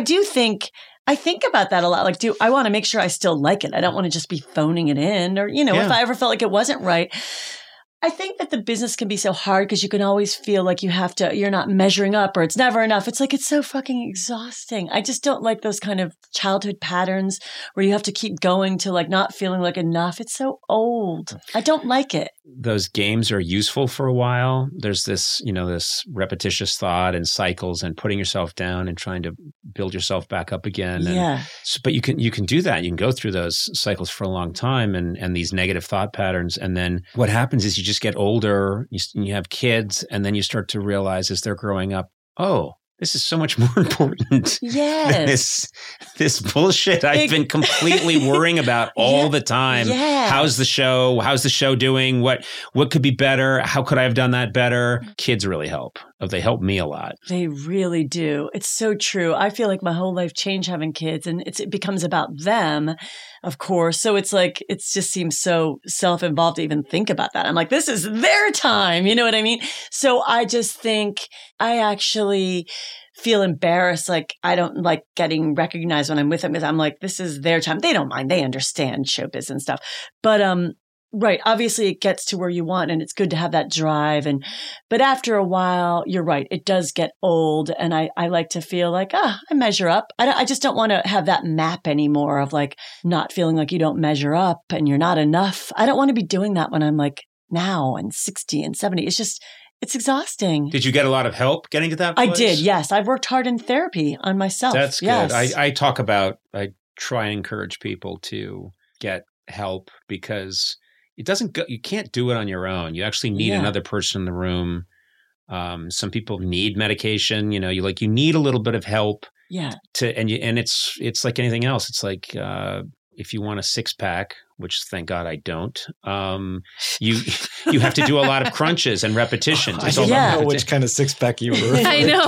think about that a lot. Like, I want to make sure I still like it. I don't want to just be phoning it in, or, you know, if I ever felt like it wasn't right. I think that the business can be so hard because you can always feel like you're not measuring up, or it's never enough. It's like, it's so fucking exhausting. I just don't like those kind of childhood patterns where you have to keep going to like not feeling like enough. It's so old. I don't like it. Those games are useful for a while. There's this, this repetitious thought and cycles and putting yourself down and trying to build yourself back up again. But you can do that. You can go through those cycles for a long time and these negative thought patterns. And then what happens is you just get older, you have kids, and then you start to realize as they're growing up, oh, this is so much more important than this bullshit I've been completely worrying about all the time. Yeah. How's the show? How's the show doing? What could be better? How could I have done that better? Kids really help. They help me a lot. They really do. It's so true. I feel like my whole life changed having kids, and it becomes about them, of course. So it's like, it just seems so self-involved to even think about that. I'm like, this is their time. You know what I mean? So I just think I actually feel embarrassed. Like, I don't like getting recognized when I'm with them because I'm like, this is their time. They don't mind. They understand showbiz and stuff. But, right. Obviously, it gets to where you want, and it's good to have that drive. But after a while, you're right. It does get old, and I like to feel like, I measure up. I just don't want to have that map anymore of like not feeling like you don't measure up and you're not enough. I don't want to be doing that when I'm like now and 60 and 70. It's exhausting. Did you get a lot of help getting to that place? I did. Yes, I've worked hard in therapy on myself. That's good. Yes. I try and encourage people to get help because it doesn't go, you can't do it on your own. You actually need another person in the room. Some people need medication, you need a little bit of help. Yeah. And it's like anything else. It's like, if you want a six pack, which thank God I don't, you have to do a lot of crunches and repetitions. I don't know which kind of six pack you were. I know.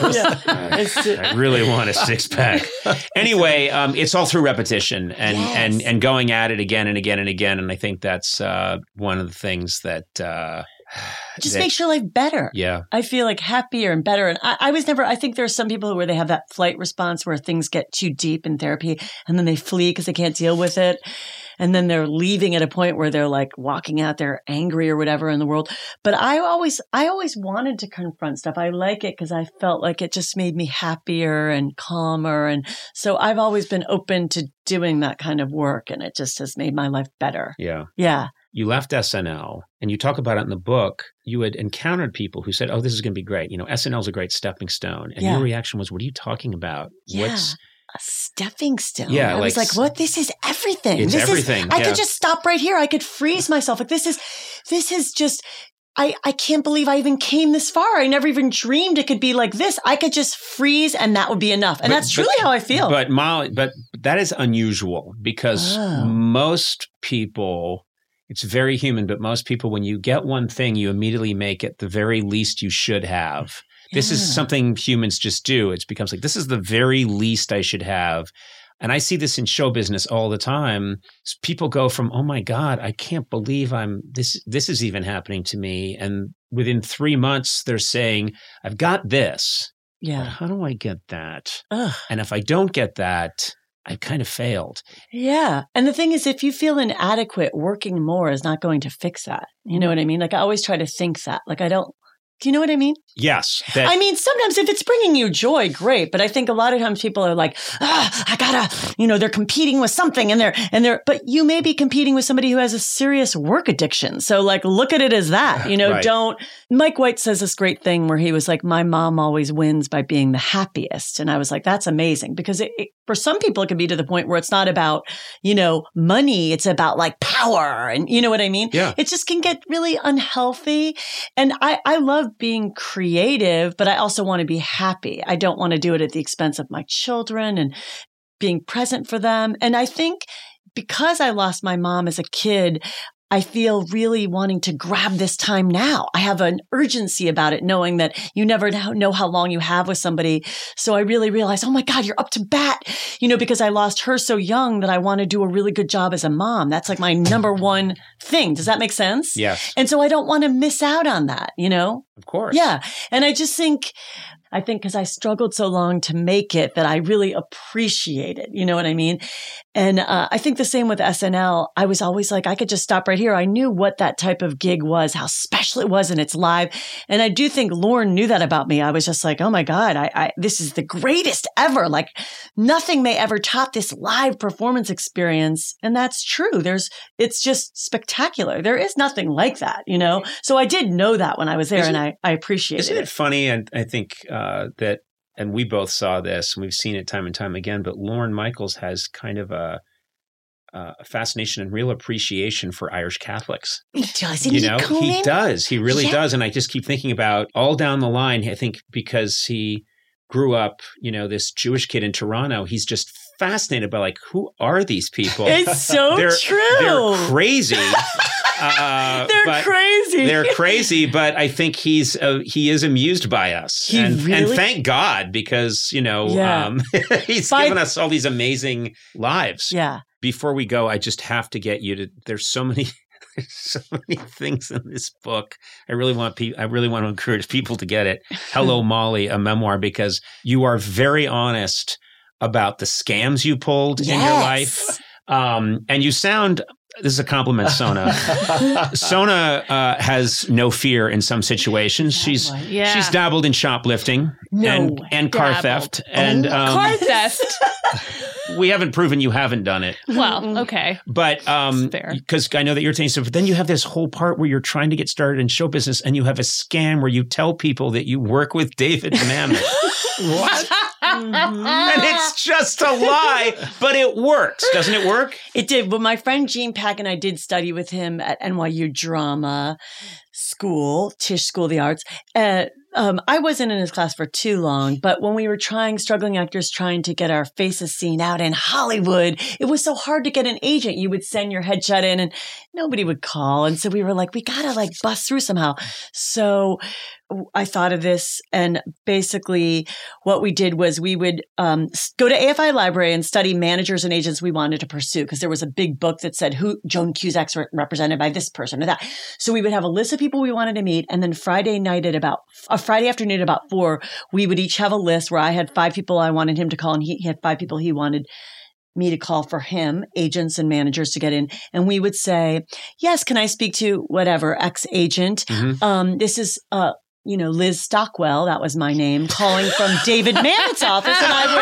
I really want a six pack. Anyway, it's all through repetition and going at it again and again and again. And I think that's one of the things that just makes your life better. Yeah. I feel like happier and better. And I think there's some people where they have that flight response where things get too deep in therapy and then they flee because they can't deal with it. And then they're leaving at a point where they're like walking out, they're angry or whatever in the world. But I always wanted to confront stuff. I like it because I felt like it just made me happier and calmer. And so I've always been open to doing that kind of work. And it just has made my life better. Yeah. Yeah. You left SNL, and you talk about it in the book. You had encountered people who said, oh, this is going to be great. SNL is a great stepping stone. And your reaction was, what are you talking about? Yeah. A stepping stone. Yeah, I was like, what? This is everything. It's everything. I could just stop right here. I could freeze myself. Like, this is just, I can't believe I even came this far. I never even dreamed it could be like this. I could just freeze and that would be enough. And that's truly how I feel. But Molly, that is unusual because most people, it's very human, but most people, when you get one thing, you immediately make it the very least you should have. This is something humans just do. It becomes like, this is the very least I should have. And I see this in show business all the time. People go from, oh my God, I can't believe this is even happening to me. And within 3 months, they're saying, I've got this. Yeah. But how do I get that? Ugh. And if I don't get that, I kind of failed. Yeah. And the thing is, if you feel inadequate, working more is not going to fix that. You know what I mean? Like, I always try to think that. Like, I don't Do you know what I mean? Yes. I mean, sometimes if it's bringing you joy, great. But I think a lot of times people are like, I gotta, they're competing with something but you may be competing with somebody who has a serious work addiction. So like, look at it as that, right. Mike White says this great thing where he was like, my mom always wins by being the happiest. And I was like, that's amazing because for some people, it can be to the point where it's not about, money. It's about like power and you know what I mean? Yeah. It just can get really unhealthy. And I love being creative, but I also want to be happy. I don't want to do it at the expense of my children and being present for them. And I think because I lost my mom as a kid, I feel really wanting to grab this time now. I have an urgency about it, knowing that you never know how long you have with somebody. So I really realized, oh my God, you're up to bat, because I lost her so young that I want to do a really good job as a mom. That's like my number one thing. Does that make sense? Yes. And so I don't want to miss out on that, Of course. Yeah. And I just think because I struggled so long to make it that I really appreciate it. You know what I mean? And I think the same with SNL. I was always like, I could just stop right here. I knew what that type of gig was, how special it was, and it's live. And I do think Lorne knew that about me. I was just like, oh my God, this is the greatest ever. Like nothing may ever top this live performance experience. And that's true. It's just spectacular. There is nothing like that, So I did know that when I was there, and I appreciated it. Isn't it funny? And I think that, and we both saw this, and we've seen it time and time again, but Lorne Michaels has kind of a fascination and real appreciation for Irish Catholics. He does. He does. He really does. And I just keep thinking about all down the line, I think because he grew up, this Jewish kid in Toronto, he's just fascinated by like, who are these people? It's so true. They're crazy. They're crazy, but I think he is amused by us, and thank God because he's given us all these amazing lives. Yeah. Before we go, I just have to get you to. There's so many things in this book. I really want to encourage people to get it. Hello, Molly, a memoir, because you are very honest about the scams you pulled in your life, and you sound. This is a compliment, Sona. Sona has no fear in some situations. She's dabbled in shoplifting and car theft. And car theft. We haven't proven you haven't done it. Well, okay. But because I know that you're saying, but then you have this whole part where you're trying to get started in show business and you have a scam where you tell people that you work with David Mamet. What? And it's just a lie, but it works. Doesn't it work? It did. Well, my friend Gene Pack and I did study with him at NYU Drama School, Tisch School of the Arts. I wasn't in his class for too long, but when we were struggling actors trying to get our faces seen out in Hollywood, it was so hard to get an agent. You would send your headshot in and nobody would call. And so we were like, we got to bust through somehow. So I thought of this, and basically what we did was we would go to AFI Library and study managers and agents we wanted to pursue, because there was a big book that said who Joan Cusack's represented by this person or that. So we would have a list of people we wanted to meet, and then Friday afternoon at about 4, we would each have a list where I had 5 people I wanted him to call, and he had 5 people he wanted me to call for him, agents and managers to get in. And we would say, yes, can I speak to whatever, ex-agent? Mm-hmm. This is, Liz Stockwell, that was my name, calling from David Mamet's office. And I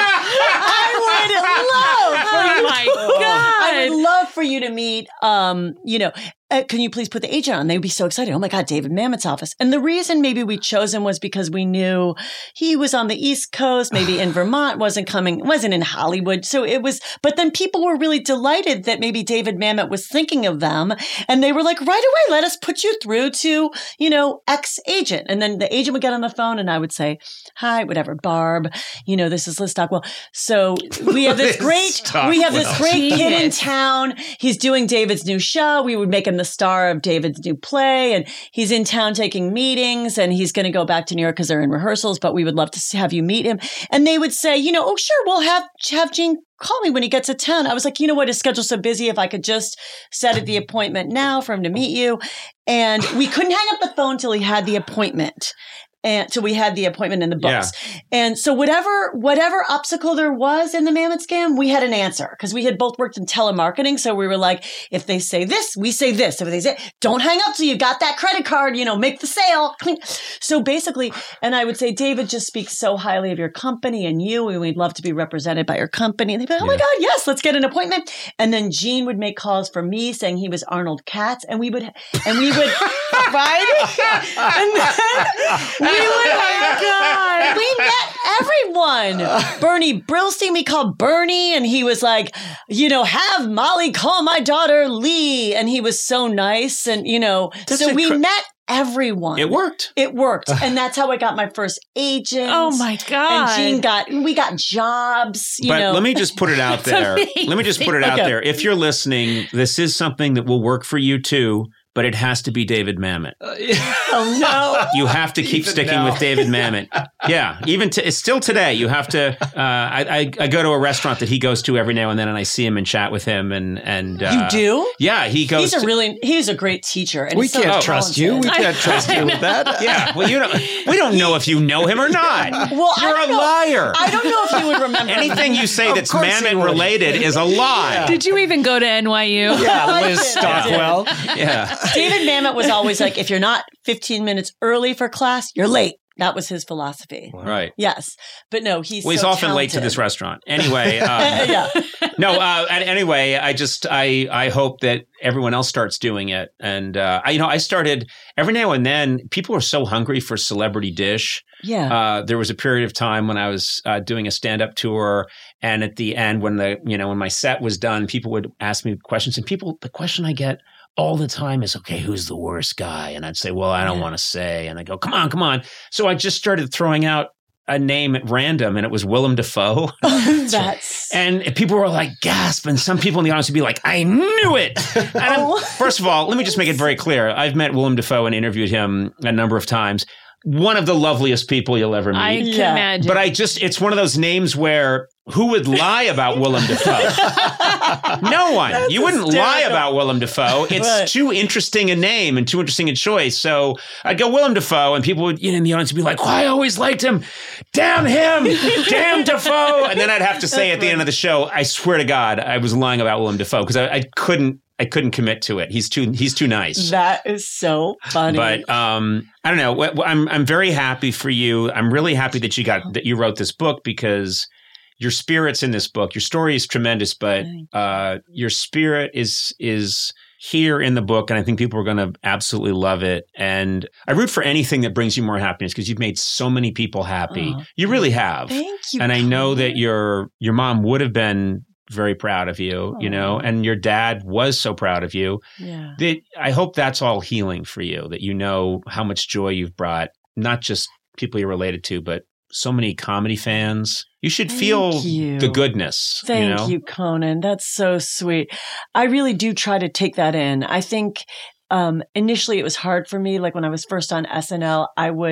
would love for you to meet, can you please put the agent on? They would be so excited. Oh my God, David Mamet's office. And the reason maybe we chose him was because we knew he was on the East Coast, maybe in Vermont, wasn't in Hollywood. So but then people were really delighted that maybe David Mamet was thinking of them. And they were like, right away, let us put you through to, ex-agent. And then the agent would get on the phone and I would say, hi, whatever, Barb, this is Liz Stockwell. So we have this great kid in town. He's doing David's new show. We would make him the star of David's new play, and he's in town taking meetings, and he's going to go back to New York because they're in rehearsals, but we would love to have you meet him. And they would say, oh, sure, we'll have Gene call me when he gets to town. I was like, you know what, his schedule's so busy, if I could just set the appointment now for him to meet you. And we couldn't hang up the phone till he had the appointment. And so we had the appointment in the books. And so whatever obstacle there was in the Mammoth scam, we had an answer because we had both worked in telemarketing. So we were like, if they say this, we say this. If they say, don't hang up till you got that credit card, make the sale. So basically, and I would say, David just speaks so highly of your company and you, and we'd love to be represented by your company. And they'd be like, oh my God, yes, let's get an appointment. And then Gene would make calls for me saying he was Arnold Katz. And we would, right? And then we met everyone. Bernie Brillstein, we called Bernie, and he was like, have Molly call my daughter Lee. And he was so nice. And, so we met everyone. It worked. And that's how I got my first agent. Oh my God. And we got jobs, But let me just put it out there. Let me just put it out there. If you're listening, this is something that will work for you too. But it has to be David Mamet. Oh, no. You have to keep sticking with David Mamet. Yeah. It's still today. You have to. I go to a restaurant that he goes to every now and then, and I see him and chat with him. And you do? Yeah. He goes. He's a great teacher. And we can't trust you. We can't trust you with that. Yeah. Well, we don't know if you know him or not. Well, you're a liar. I don't know if you would remember. Anything you say that's Mamet related is a lie. Yeah. Did you even go to NYU? Yeah, Liz Stockwell. Yeah. David Mamet was always like, if you're not 15 minutes early for class, you're late. That was his philosophy. Right. Yes. But no, he's often talented. late to this restaurant. Anyway. Anyway, I hope that everyone else starts doing it. And, I started every now and then, people are so hungry for celebrity dish. Yeah. There was a period of time when I was doing a stand-up tour, and at the end, when my set was done, people would ask me questions, and the question I get all the time is, okay, who's the worst guy? And I'd say, well, I don't want to say. And I go, come on. So I just started throwing out a name at random, and it was Willem Dafoe. And people were like, gasp. And some people in the audience would be like, I knew it. And first of all, let me just make it very clear. I've met Willem Dafoe and interviewed him a number of times. One of the loveliest people you'll ever meet. I can imagine. But it's one of those names where who would lie about Willem Dafoe? No one. That's you wouldn't hysterical. lie about Willem Dafoe. It's too interesting a name and too interesting a choice. So I'd go Willem Dafoe, and people would, in the audience would be like, I always liked him. Damn him. Damn Dafoe. And then I'd have to say at the end of the show, I swear to God, I was lying about Willem Dafoe because I couldn't commit to it. He's too nice. That is so funny. But I don't know. I'm very happy for you. I'm really happy that you wrote this book, because your spirit's in this book. Your story is tremendous, but your spirit is here in the book, and I think people are going to absolutely love it. And I root for anything that brings you more happiness, because you've made so many people happy. You really have. Thank you. And I know that your mom would have been very proud of you, and your dad was so proud of you. Yeah. I hope that's all healing for you, that you know how much joy you've brought, not just people you're related to, but so many comedy fans. You should feel the goodness. Thank you, Conan. That's so sweet. I really do try to take that in. I think initially it was hard for me. Like when I was first on SNL,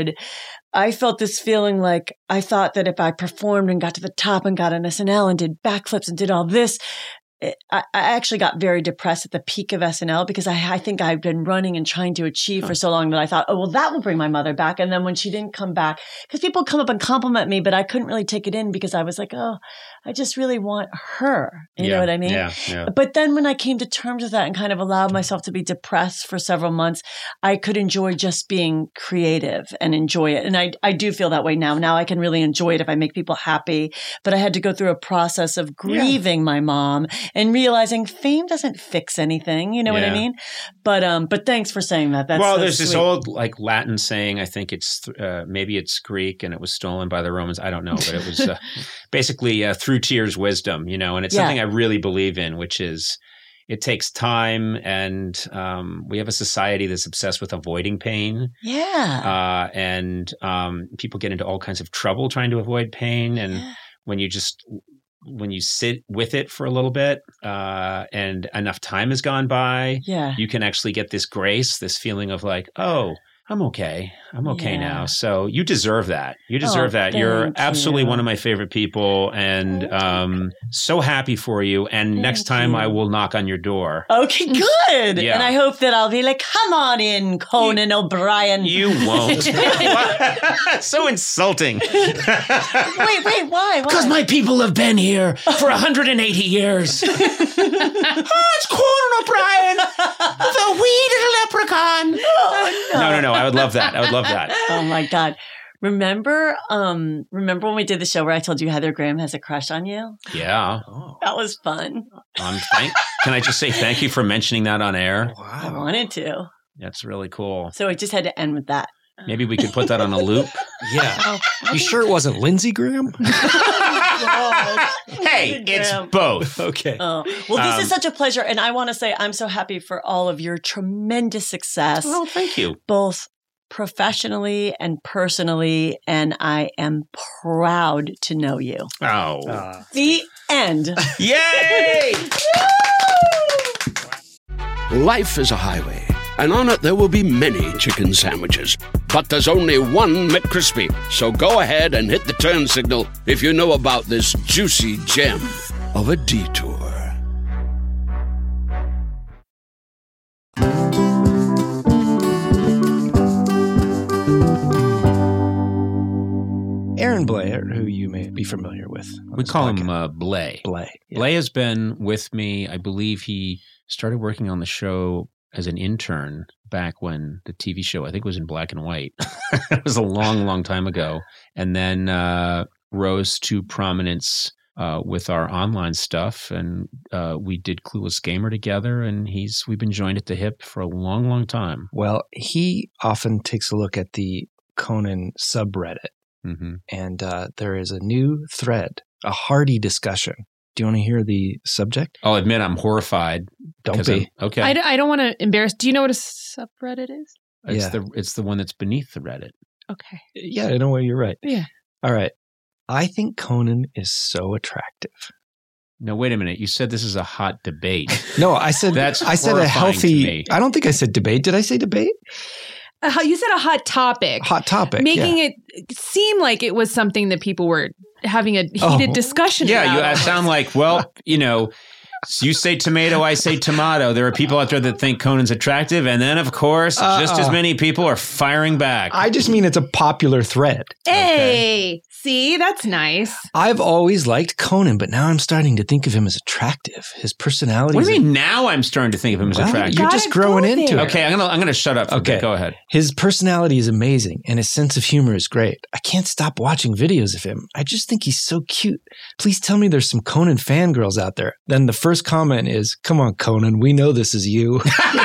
I felt this feeling like I thought that if I performed and got to the top and got on SNL and did backflips and did all this, I actually got very depressed at the peak of SNL, because I think I've been running and trying to achieve for so long that I thought, oh, well, that will bring my mother back. And then when she didn't come back, because people come up and compliment me, but I couldn't really take it in, because I was like, oh, I just really want her. You know what I mean? Yeah. But then when I came to terms with that and kind of allowed myself to be depressed for several months, I could enjoy just being creative and enjoy it. And I do feel that way now. Now I can really enjoy it if I make people happy. But I had to go through a process of grieving my mom and realizing fame doesn't fix anything. You know what I mean? But thanks for saying that. That's there's this old Latin saying, I think it's maybe it's Greek, and it was stolen by the Romans. I don't know, but it was basically through tears wisdom, and it's something I really believe in, which is it takes time, and we have a society that's obsessed with avoiding pain. Yeah. And people get into all kinds of trouble trying to avoid pain. And when you sit with it for a little bit and enough time has gone by, you can actually get this grace, this feeling of like, oh, I'm okay. I'm okay now. So you deserve that. You deserve that. You're absolutely one of my favorite people, and so happy for you. And next time I will knock on your door. Okay, good. Yeah. And I hope that I'll be like, come on in, Conan O'Brien. You won't. So insulting. Wait, why? Because my people have been here for 180 years. It's Conan O'Brien, the wee little leprechaun. Oh, no. I would love that. Oh my God. Remember when we did the show where I told you Heather Graham has a crush on you? Yeah. Oh. That was fun. Can I just say thank you for mentioning that on air? Wow. I wanted to. That's really cool. So it just had to end with that. Maybe we could put that on a loop. Yeah. You sure it wasn't Lindsey Graham? Hey, it's both. Okay. Well, this is such a pleasure. And I want to say I'm so happy for all of your tremendous success. Oh, thank you. Both professionally and personally. And I am proud to know you. Oh. The end. Yay! Life is a highway, and on it there will be many chicken sandwiches. But there's only one McCrispy. So go ahead and hit the turn signal if you know about this juicy gem of a detour. Aaron Blair, who you may be familiar with. We call him Blay. Blay. Yeah. Blay has been with me. I believe he started working on the show as an intern back when the TV show, I think, was in black and white. It was a long, long time ago. And then rose to prominence with our online stuff. And we did Clueless Gamer together. And we've been joined at the hip for a long, long time. Well, he often takes a look at the Conan subreddit. Mm-hmm. And there is a new thread, a hearty discussion. Do you want to hear the subject? I'll admit I'm horrified. Don't be. Okay. I don't want to embarrass. Do you know what a subreddit is? It's the one that's beneath the Reddit. Okay. Yeah, I know what you're right. Yeah. All right. I think Conan is so attractive. No, wait a minute. You said this is a hot debate. No, I said I said a healthy. I don't think I said debate. Did I say debate? You said a hot topic. Hot topic. Making it seem like it was something that people were having a heated discussion about. Yeah, you sound like, well, you say tomato, I say tomato. There are people out there that think Conan's attractive. And then, of course, just as many people are firing back. I just mean it's a popular thread. Hey, see, that's nice. I've always liked Conan, but now I'm starting to think of him as attractive. His personality. What do you mean now I'm starting to think of him as attractive? You're just growing into it. Okay, I'm gonna shut up for a bit. Go ahead. His personality is amazing, and his sense of humor is great. I can't stop watching videos of him. I just think he's so cute. Please tell me there's some Conan fangirls out there. Then the first comment is, "Come on, Conan, we know this is you."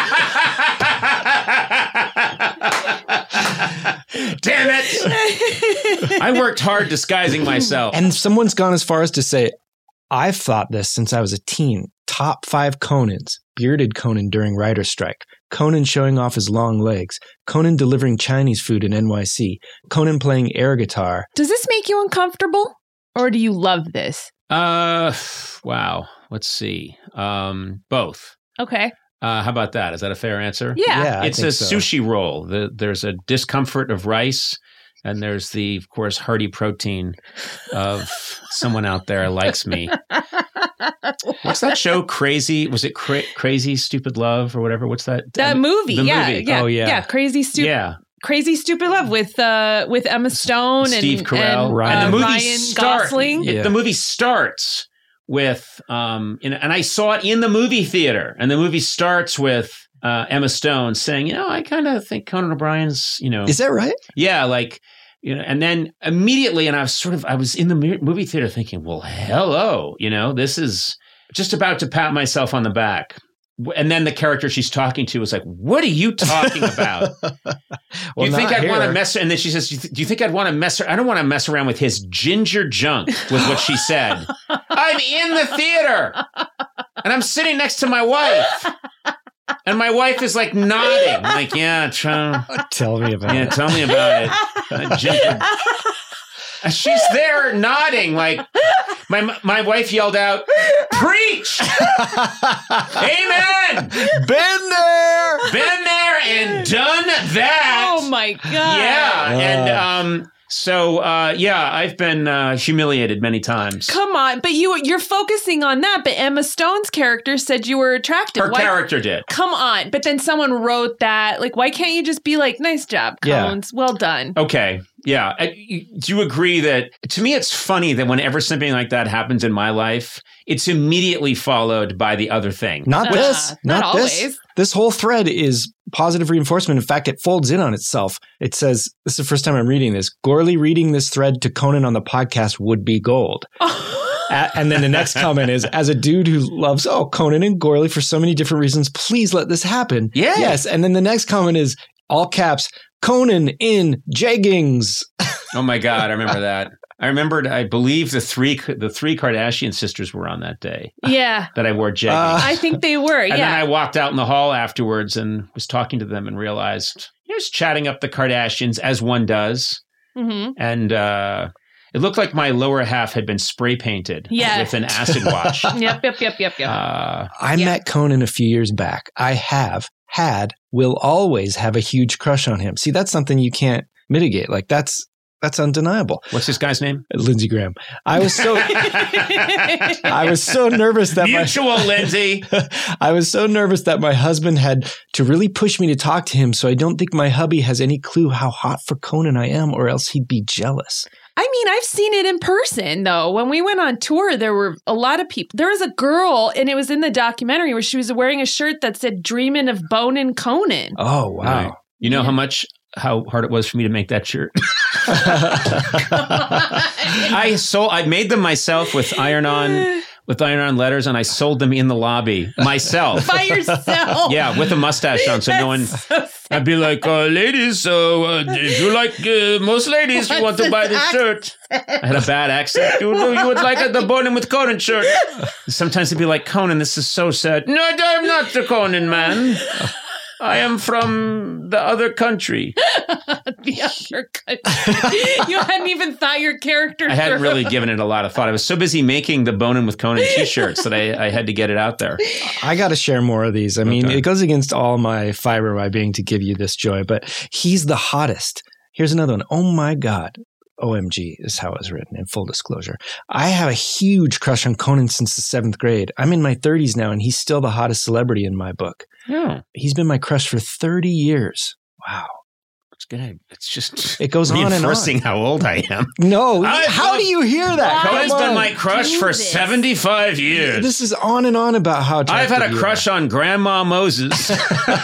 Damn it! I worked hard disguising myself. And someone's gone as far as to say, I've thought this since I was a teen. Top 5 Conans. Bearded Conan during writer's strike. Conan showing off his long legs. Conan delivering Chinese food in NYC. Conan playing air guitar. Does this make you uncomfortable? Or do you love this? Wow. Let's see. Both. Okay. How about that? Is that a fair answer? Yeah. It's a sushi roll. There's a discomfort of rice, and there's the, of course, hearty protein of someone out there likes me. What's that show? Crazy? Was it Crazy Stupid Love or whatever? What's that? That movie. The yeah. movie. Yeah. Oh, yeah. Yeah. Crazy Stupid. Yeah. Crazy Stupid Love with Emma Stone Steve Carell, and the movie Ryan Gosling. The movie starts with and I saw it in the movie theater, and the movie starts with Emma Stone saying, I kind of think Conan O'Brien's, Is that right? Yeah, and then immediately, and I was in the movie theater thinking, well, hello, this is just about to pat myself on the back. And then the character she's talking to is like, what are you talking about? Well, you think I'd want to mess? And then she says, do you think I'd want to mess? I don't want to mess around with his ginger junk, was what she said. I'm in the theater and I'm sitting next to my wife. And my wife is like nodding. I'm like, yeah, tell me about it. Yeah, tell me about it. Ginger. She's there nodding, like my wife yelled out, "Preach! Amen! Been there and done that." Oh my my God. Yeah. And I've been humiliated many times. Come on. But you're focusing on that. But Emma Stone's character said you were attractive. Her character did. Come on. But then someone wrote that. Like, why can't you just be like, nice job, Cones. Yeah. Well done. Okay. Yeah. Do you agree that, to me, it's funny that whenever something like that happens in my life, it's immediately followed by the other thing. Not this. Not this. Always. This whole thread is positive reinforcement. In fact, it folds in on itself. It says, this is the first time I'm reading this, Gourley reading this thread to Conan on the podcast would be gold. And then the next comment is, as a dude who loves, Conan and Gourley for so many different reasons, please let this happen. Yeah. Yes. And then the next comment is, all caps, Conan in jeggings. Oh my God, I remember that. I believe the three Kardashian sisters were on that day. Yeah. That I wore jeggings. I think they were, And then I walked out in the hall afterwards and was talking to them and realized I was chatting up the Kardashians, as one does. Mm-hmm. And it looked like my lower half had been spray painted with an acid wash. Yep. I met Conan a few years back. I have had, will always have a huge crush on him. See, that's something you can't mitigate. Like that's undeniable. What's this guy's name? Lindsey Graham. I was so nervous that Lindsey. I was so nervous that my husband had to really push me to talk to him. So I don't think my hubby has any clue how hot for Conan I am, or else he'd be jealous. I mean, I've seen it in person, though. When we went on tour, there were a lot of people. There was a girl, and it was in the documentary, where she was wearing a shirt that said "Dreamin' of Bonin' Conan." Oh, wow. Right. You know how hard it was for me to make that shirt? I made them myself with iron-on letters, and I sold them in the lobby myself. By yourself? Yeah, with a mustache on, so no one... I'd be like, ladies, if you like, most ladies, you want to buy this shirt. I had a bad accent. You would like the Bonin with Conan shirt. Sometimes they'd be like, Conan, this is so sad. No, I'm not the Conan man. I am from the other country. The other country. You hadn't even thought your character. I hadn't really given it a lot of thought. I was so busy making the Bonin with Conan t-shirts that I had to get it out there. I got to share more of these. I mean, it goes against all my fiber, my being, to give you this joy, but he's the hottest. Here's another one. Oh my God. OMG is how it was written, in full disclosure. I have a huge crush on Conan since the 7th grade. I'm in my 30s now, and he's still the hottest celebrity in my book. Yeah. He's been my crush for 30 years. Wow. It's good. It's just it goes on and on. Reinforcing how old I am. No. How do you hear that? Conan's been my crush for 75 years. This is on and on about how I've had a crush on Grandma Moses since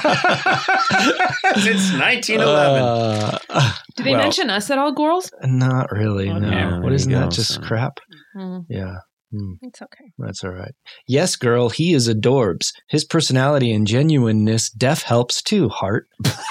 1911. Did they mention us at all, girls? Not really, no. Yeah, what isn't that just crap? Mm. Yeah. It's okay. That's all right. Yes, girl, he is adorbs. His personality and genuineness def helps too, heart.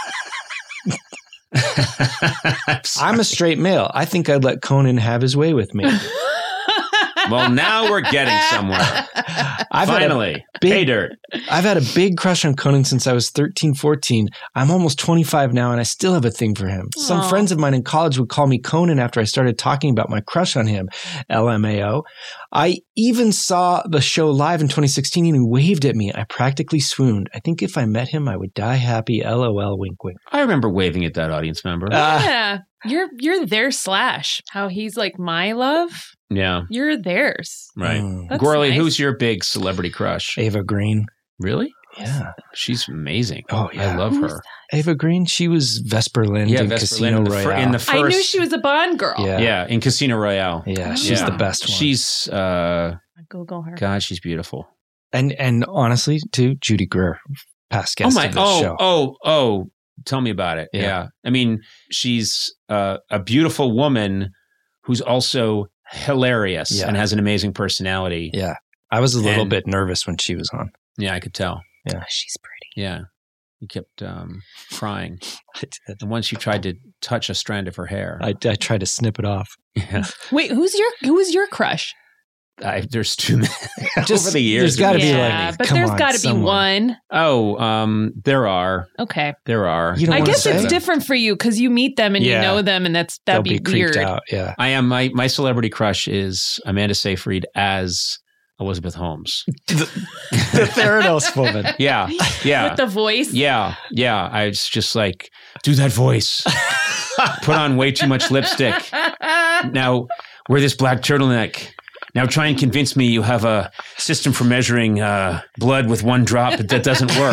I'm a straight male. I think I'd let Conan have his way with me. Well, now we're getting somewhere. Finally. Pay dirt. I've had a big crush on Conan since I was 13, 14. I'm almost 25 now, and I still have a thing for him. Aww. Some friends of mine in college would call me Conan after I started talking about my crush on him. LMAO. I even saw the show live in 2016, and he waved at me. I practically swooned. I think if I met him, I would die happy. LOL, wink, wink. I remember waving at that audience member. Yeah. You're their Slash. How he's like my love. Yeah. You're theirs. Right. Gourley, nice. Who's your big celebrity crush? Ava Green. Really? Yeah. She's amazing. Oh, yeah. I love her. Ava Green, she was Vesper Lind in Casino Royale. I knew she was a Bond girl. Yeah, in Casino Royale. Yeah, she's the best one. She's... Google her. God, she's beautiful. And honestly, too, Judy Greer, past guest of this show. Oh, tell me about it. Yeah. I mean, she's a beautiful woman who's also hilarious and has an amazing personality. Yeah. I was a little bit nervous when she was on. Yeah, I could tell. Yeah. She's pretty. Yeah. You kept crying. I did. And once you tried to touch a strand of her hair. I tried to snip it off. Yeah. Wait, who's your crush? There's too many. Just over the years. There's got to be but there's got to be one. Oh, there are. Okay. There are. I guess it's different for you because you meet them and you know them, and that'd be weird. Out. Yeah. I am. My celebrity crush is Amanda Seyfried as Elizabeth Holmes. the Theranos woman. Yeah. With the voice. Yeah. I was just like, Do that voice. Put on way too much lipstick. Now, wear this black turtleneck. Now try and convince me you have a system for measuring blood with one drop, but that doesn't work.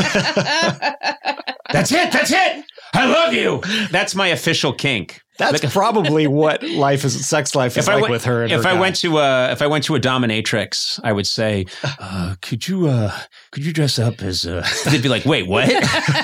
That's it. I love you. That's my official kink. That's probably what sex life is like with her. And if I went to a dominatrix, I would say, "Could you dress up as?" They'd be like, "Wait, what?"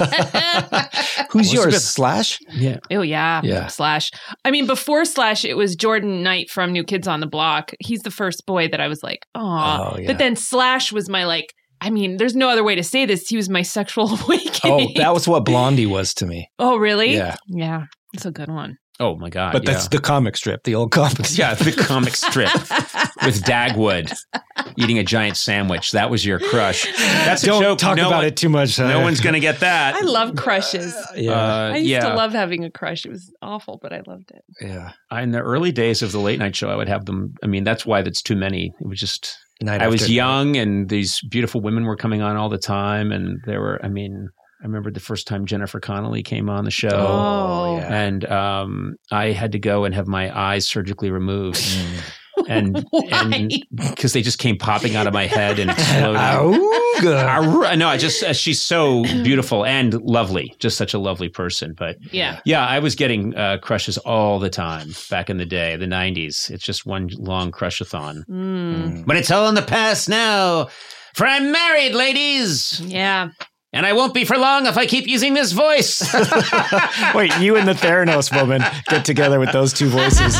Who's yours? Slash? Yeah. Oh yeah. Slash. I mean, before Slash, it was Jordan Knight from New Kids on the Block. He's the first boy that I was like, "Aw." But then Slash was my like. I mean, there's no other way to say this. He was my sexual awakening. Oh, that was what Blondie was to me. Oh, really? Yeah. Yeah. It's a good one. Oh, my God. But that's the comic strip, the old comic strip. Yeah, the comic strip with Dagwood eating a giant sandwich. That was your crush. That's a joke. Don't talk about it too much. No one's going to get that. I love crushes. Yeah. I used to love having a crush. It was awful, but I loved it. Yeah. In the early days of the late night show, I would have them. I mean, that's why that's too many. It was just... I was young and these beautiful women were coming on all the time. And there were, I remember the first time Jennifer Connelly came on the show. Oh, yeah. And I had to go and have my eyes surgically removed. And because they just came popping out of my head and exploding. No, she's so beautiful and lovely, just such a lovely person. But yeah, I was getting crushes all the time back in the day, the 90s. It's just one long crushathon. But it's all in the past now, for I'm married, ladies. Yeah. And I won't be for long if I keep using this voice. Wait, you and the Theranos woman get together with those two voices.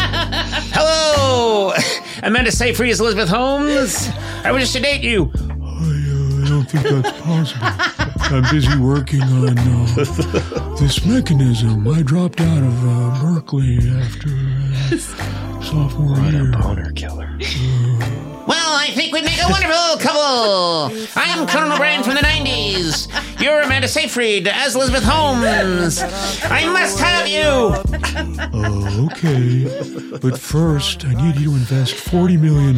Hello! Amanda Seyfried is Elizabeth Holmes. I wish to date you. I don't think that's possible. I'm busy working on this mechanism. I dropped out of Berkeley after sophomore year. What a boner killer. Well, I think we'd make a wonderful couple. I'm Conan O'Brien from the 90s. You're Amanda Seyfried as Elizabeth Holmes. I must have you. Okay. But first, I need you to invest $40 million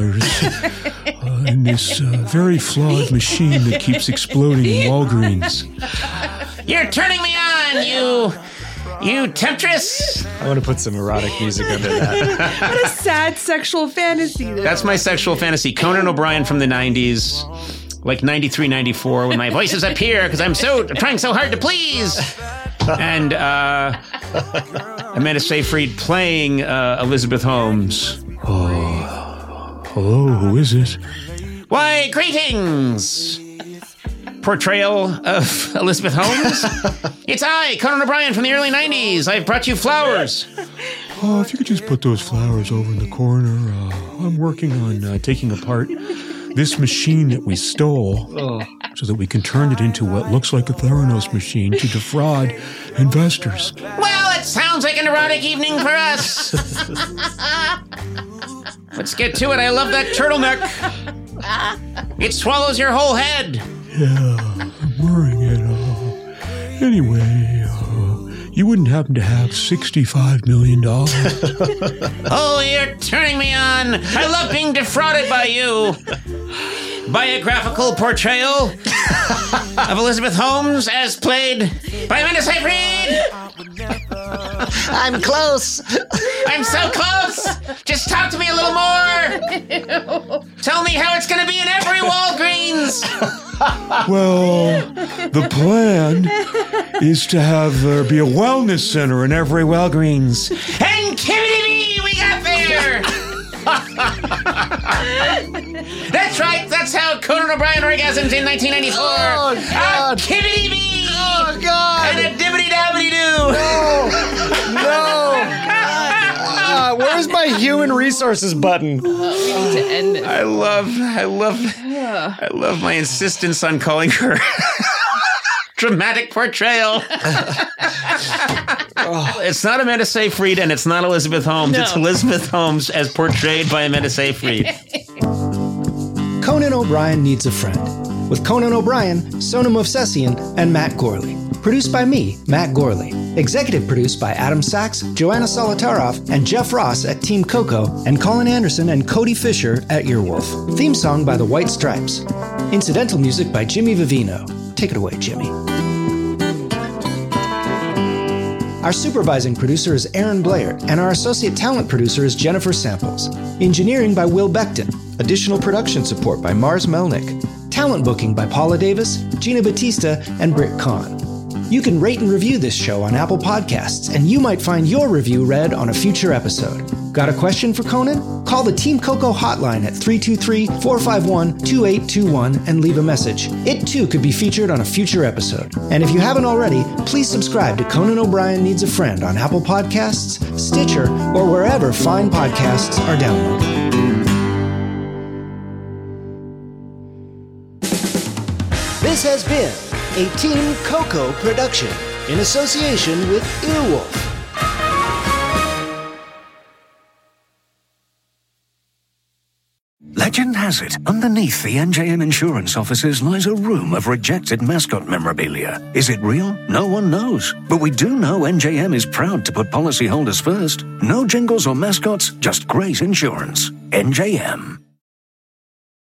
in this very flawed machine that keeps exploding in Walgreens. You're turning me on, you temptress. I want to put some erotic music under that. What a sad sexual fantasy. That's my sexual fantasy. Conan O'Brien from the 90s, like 93, 94, when my voices appear because I'm trying so hard to please. And Amanda Seyfried playing Elizabeth Holmes. Oh, hello, who is it? Why, greetings. Portrayal of Elizabeth Holmes. It's I, Conan O'Brien from the early 90s. I've brought you flowers. Oh, if you could just put those flowers over in the corner. I'm working on taking apart this machine that we stole so that we can turn it into what looks like a Theranos machine to defraud investors. Well, it sounds like an erotic evening for us. Let's get to it. I love that turtleneck. It swallows your whole head. Yeah, I'm wearing it. Anyway, you wouldn't happen to have $65 million? Oh, you're turning me on. I love being defrauded by you. Biographical portrayal of Elizabeth Holmes as played by Amanda Seyfried. I'm close. I'm so close. Just talk to me a little more. Tell me how it's going to be in every Walgreens. Well, the plan is to have there be a wellness center in every Walgreens. And Kibbity-bee, we got there. That's right. That's how Conan O'Brien orgasms in 1994. Oh, God. Kibbity-bee. Oh, God. And a dibbity-dabbity-doo. No. Where's my human resources button? We need to end it. I love my insistence on calling her dramatic portrayal. It's not Amanda Seyfried and it's not Elizabeth Holmes. No. It's Elizabeth Holmes as portrayed by Amanda Seyfried. Conan O'Brien Needs a Friend. With Conan O'Brien, Sona Movsesian, and Matt Gorley. Produced by me, Matt Gorley. Executive produced by Adam Sachs, Joanna Solotaroff, and Jeff Ross at Team Coco, and Colin Anderson and Cody Fisher at Earwolf. Theme song by The White Stripes. Incidental music by Jimmy Vivino. Take it away, Jimmy. Our supervising producer is Aaron Blair, and our associate talent producer is Jennifer Samples. Engineering by Will Beckton. Additional production support by Mars Melnick. Talent booking by Paula Davis, Gina Batista, and Britt Kahn. You can rate and review this show on Apple Podcasts, and you might find your review read on a future episode. Got a question for Conan? Call the Team Coco hotline at 323-451-2821 and leave a message. It too could be featured on a future episode. And if you haven't already, please subscribe to Conan O'Brien Needs a Friend on Apple Podcasts, Stitcher, or wherever fine podcasts are downloaded. This has been a Team Coco production in association with Earwolf. Legend has it, underneath the NJM Insurance offices lies a room of rejected mascot memorabilia. Is it real? No one knows. But we do know NJM is proud to put policyholders first. No jingles or mascots, just great insurance. NJM.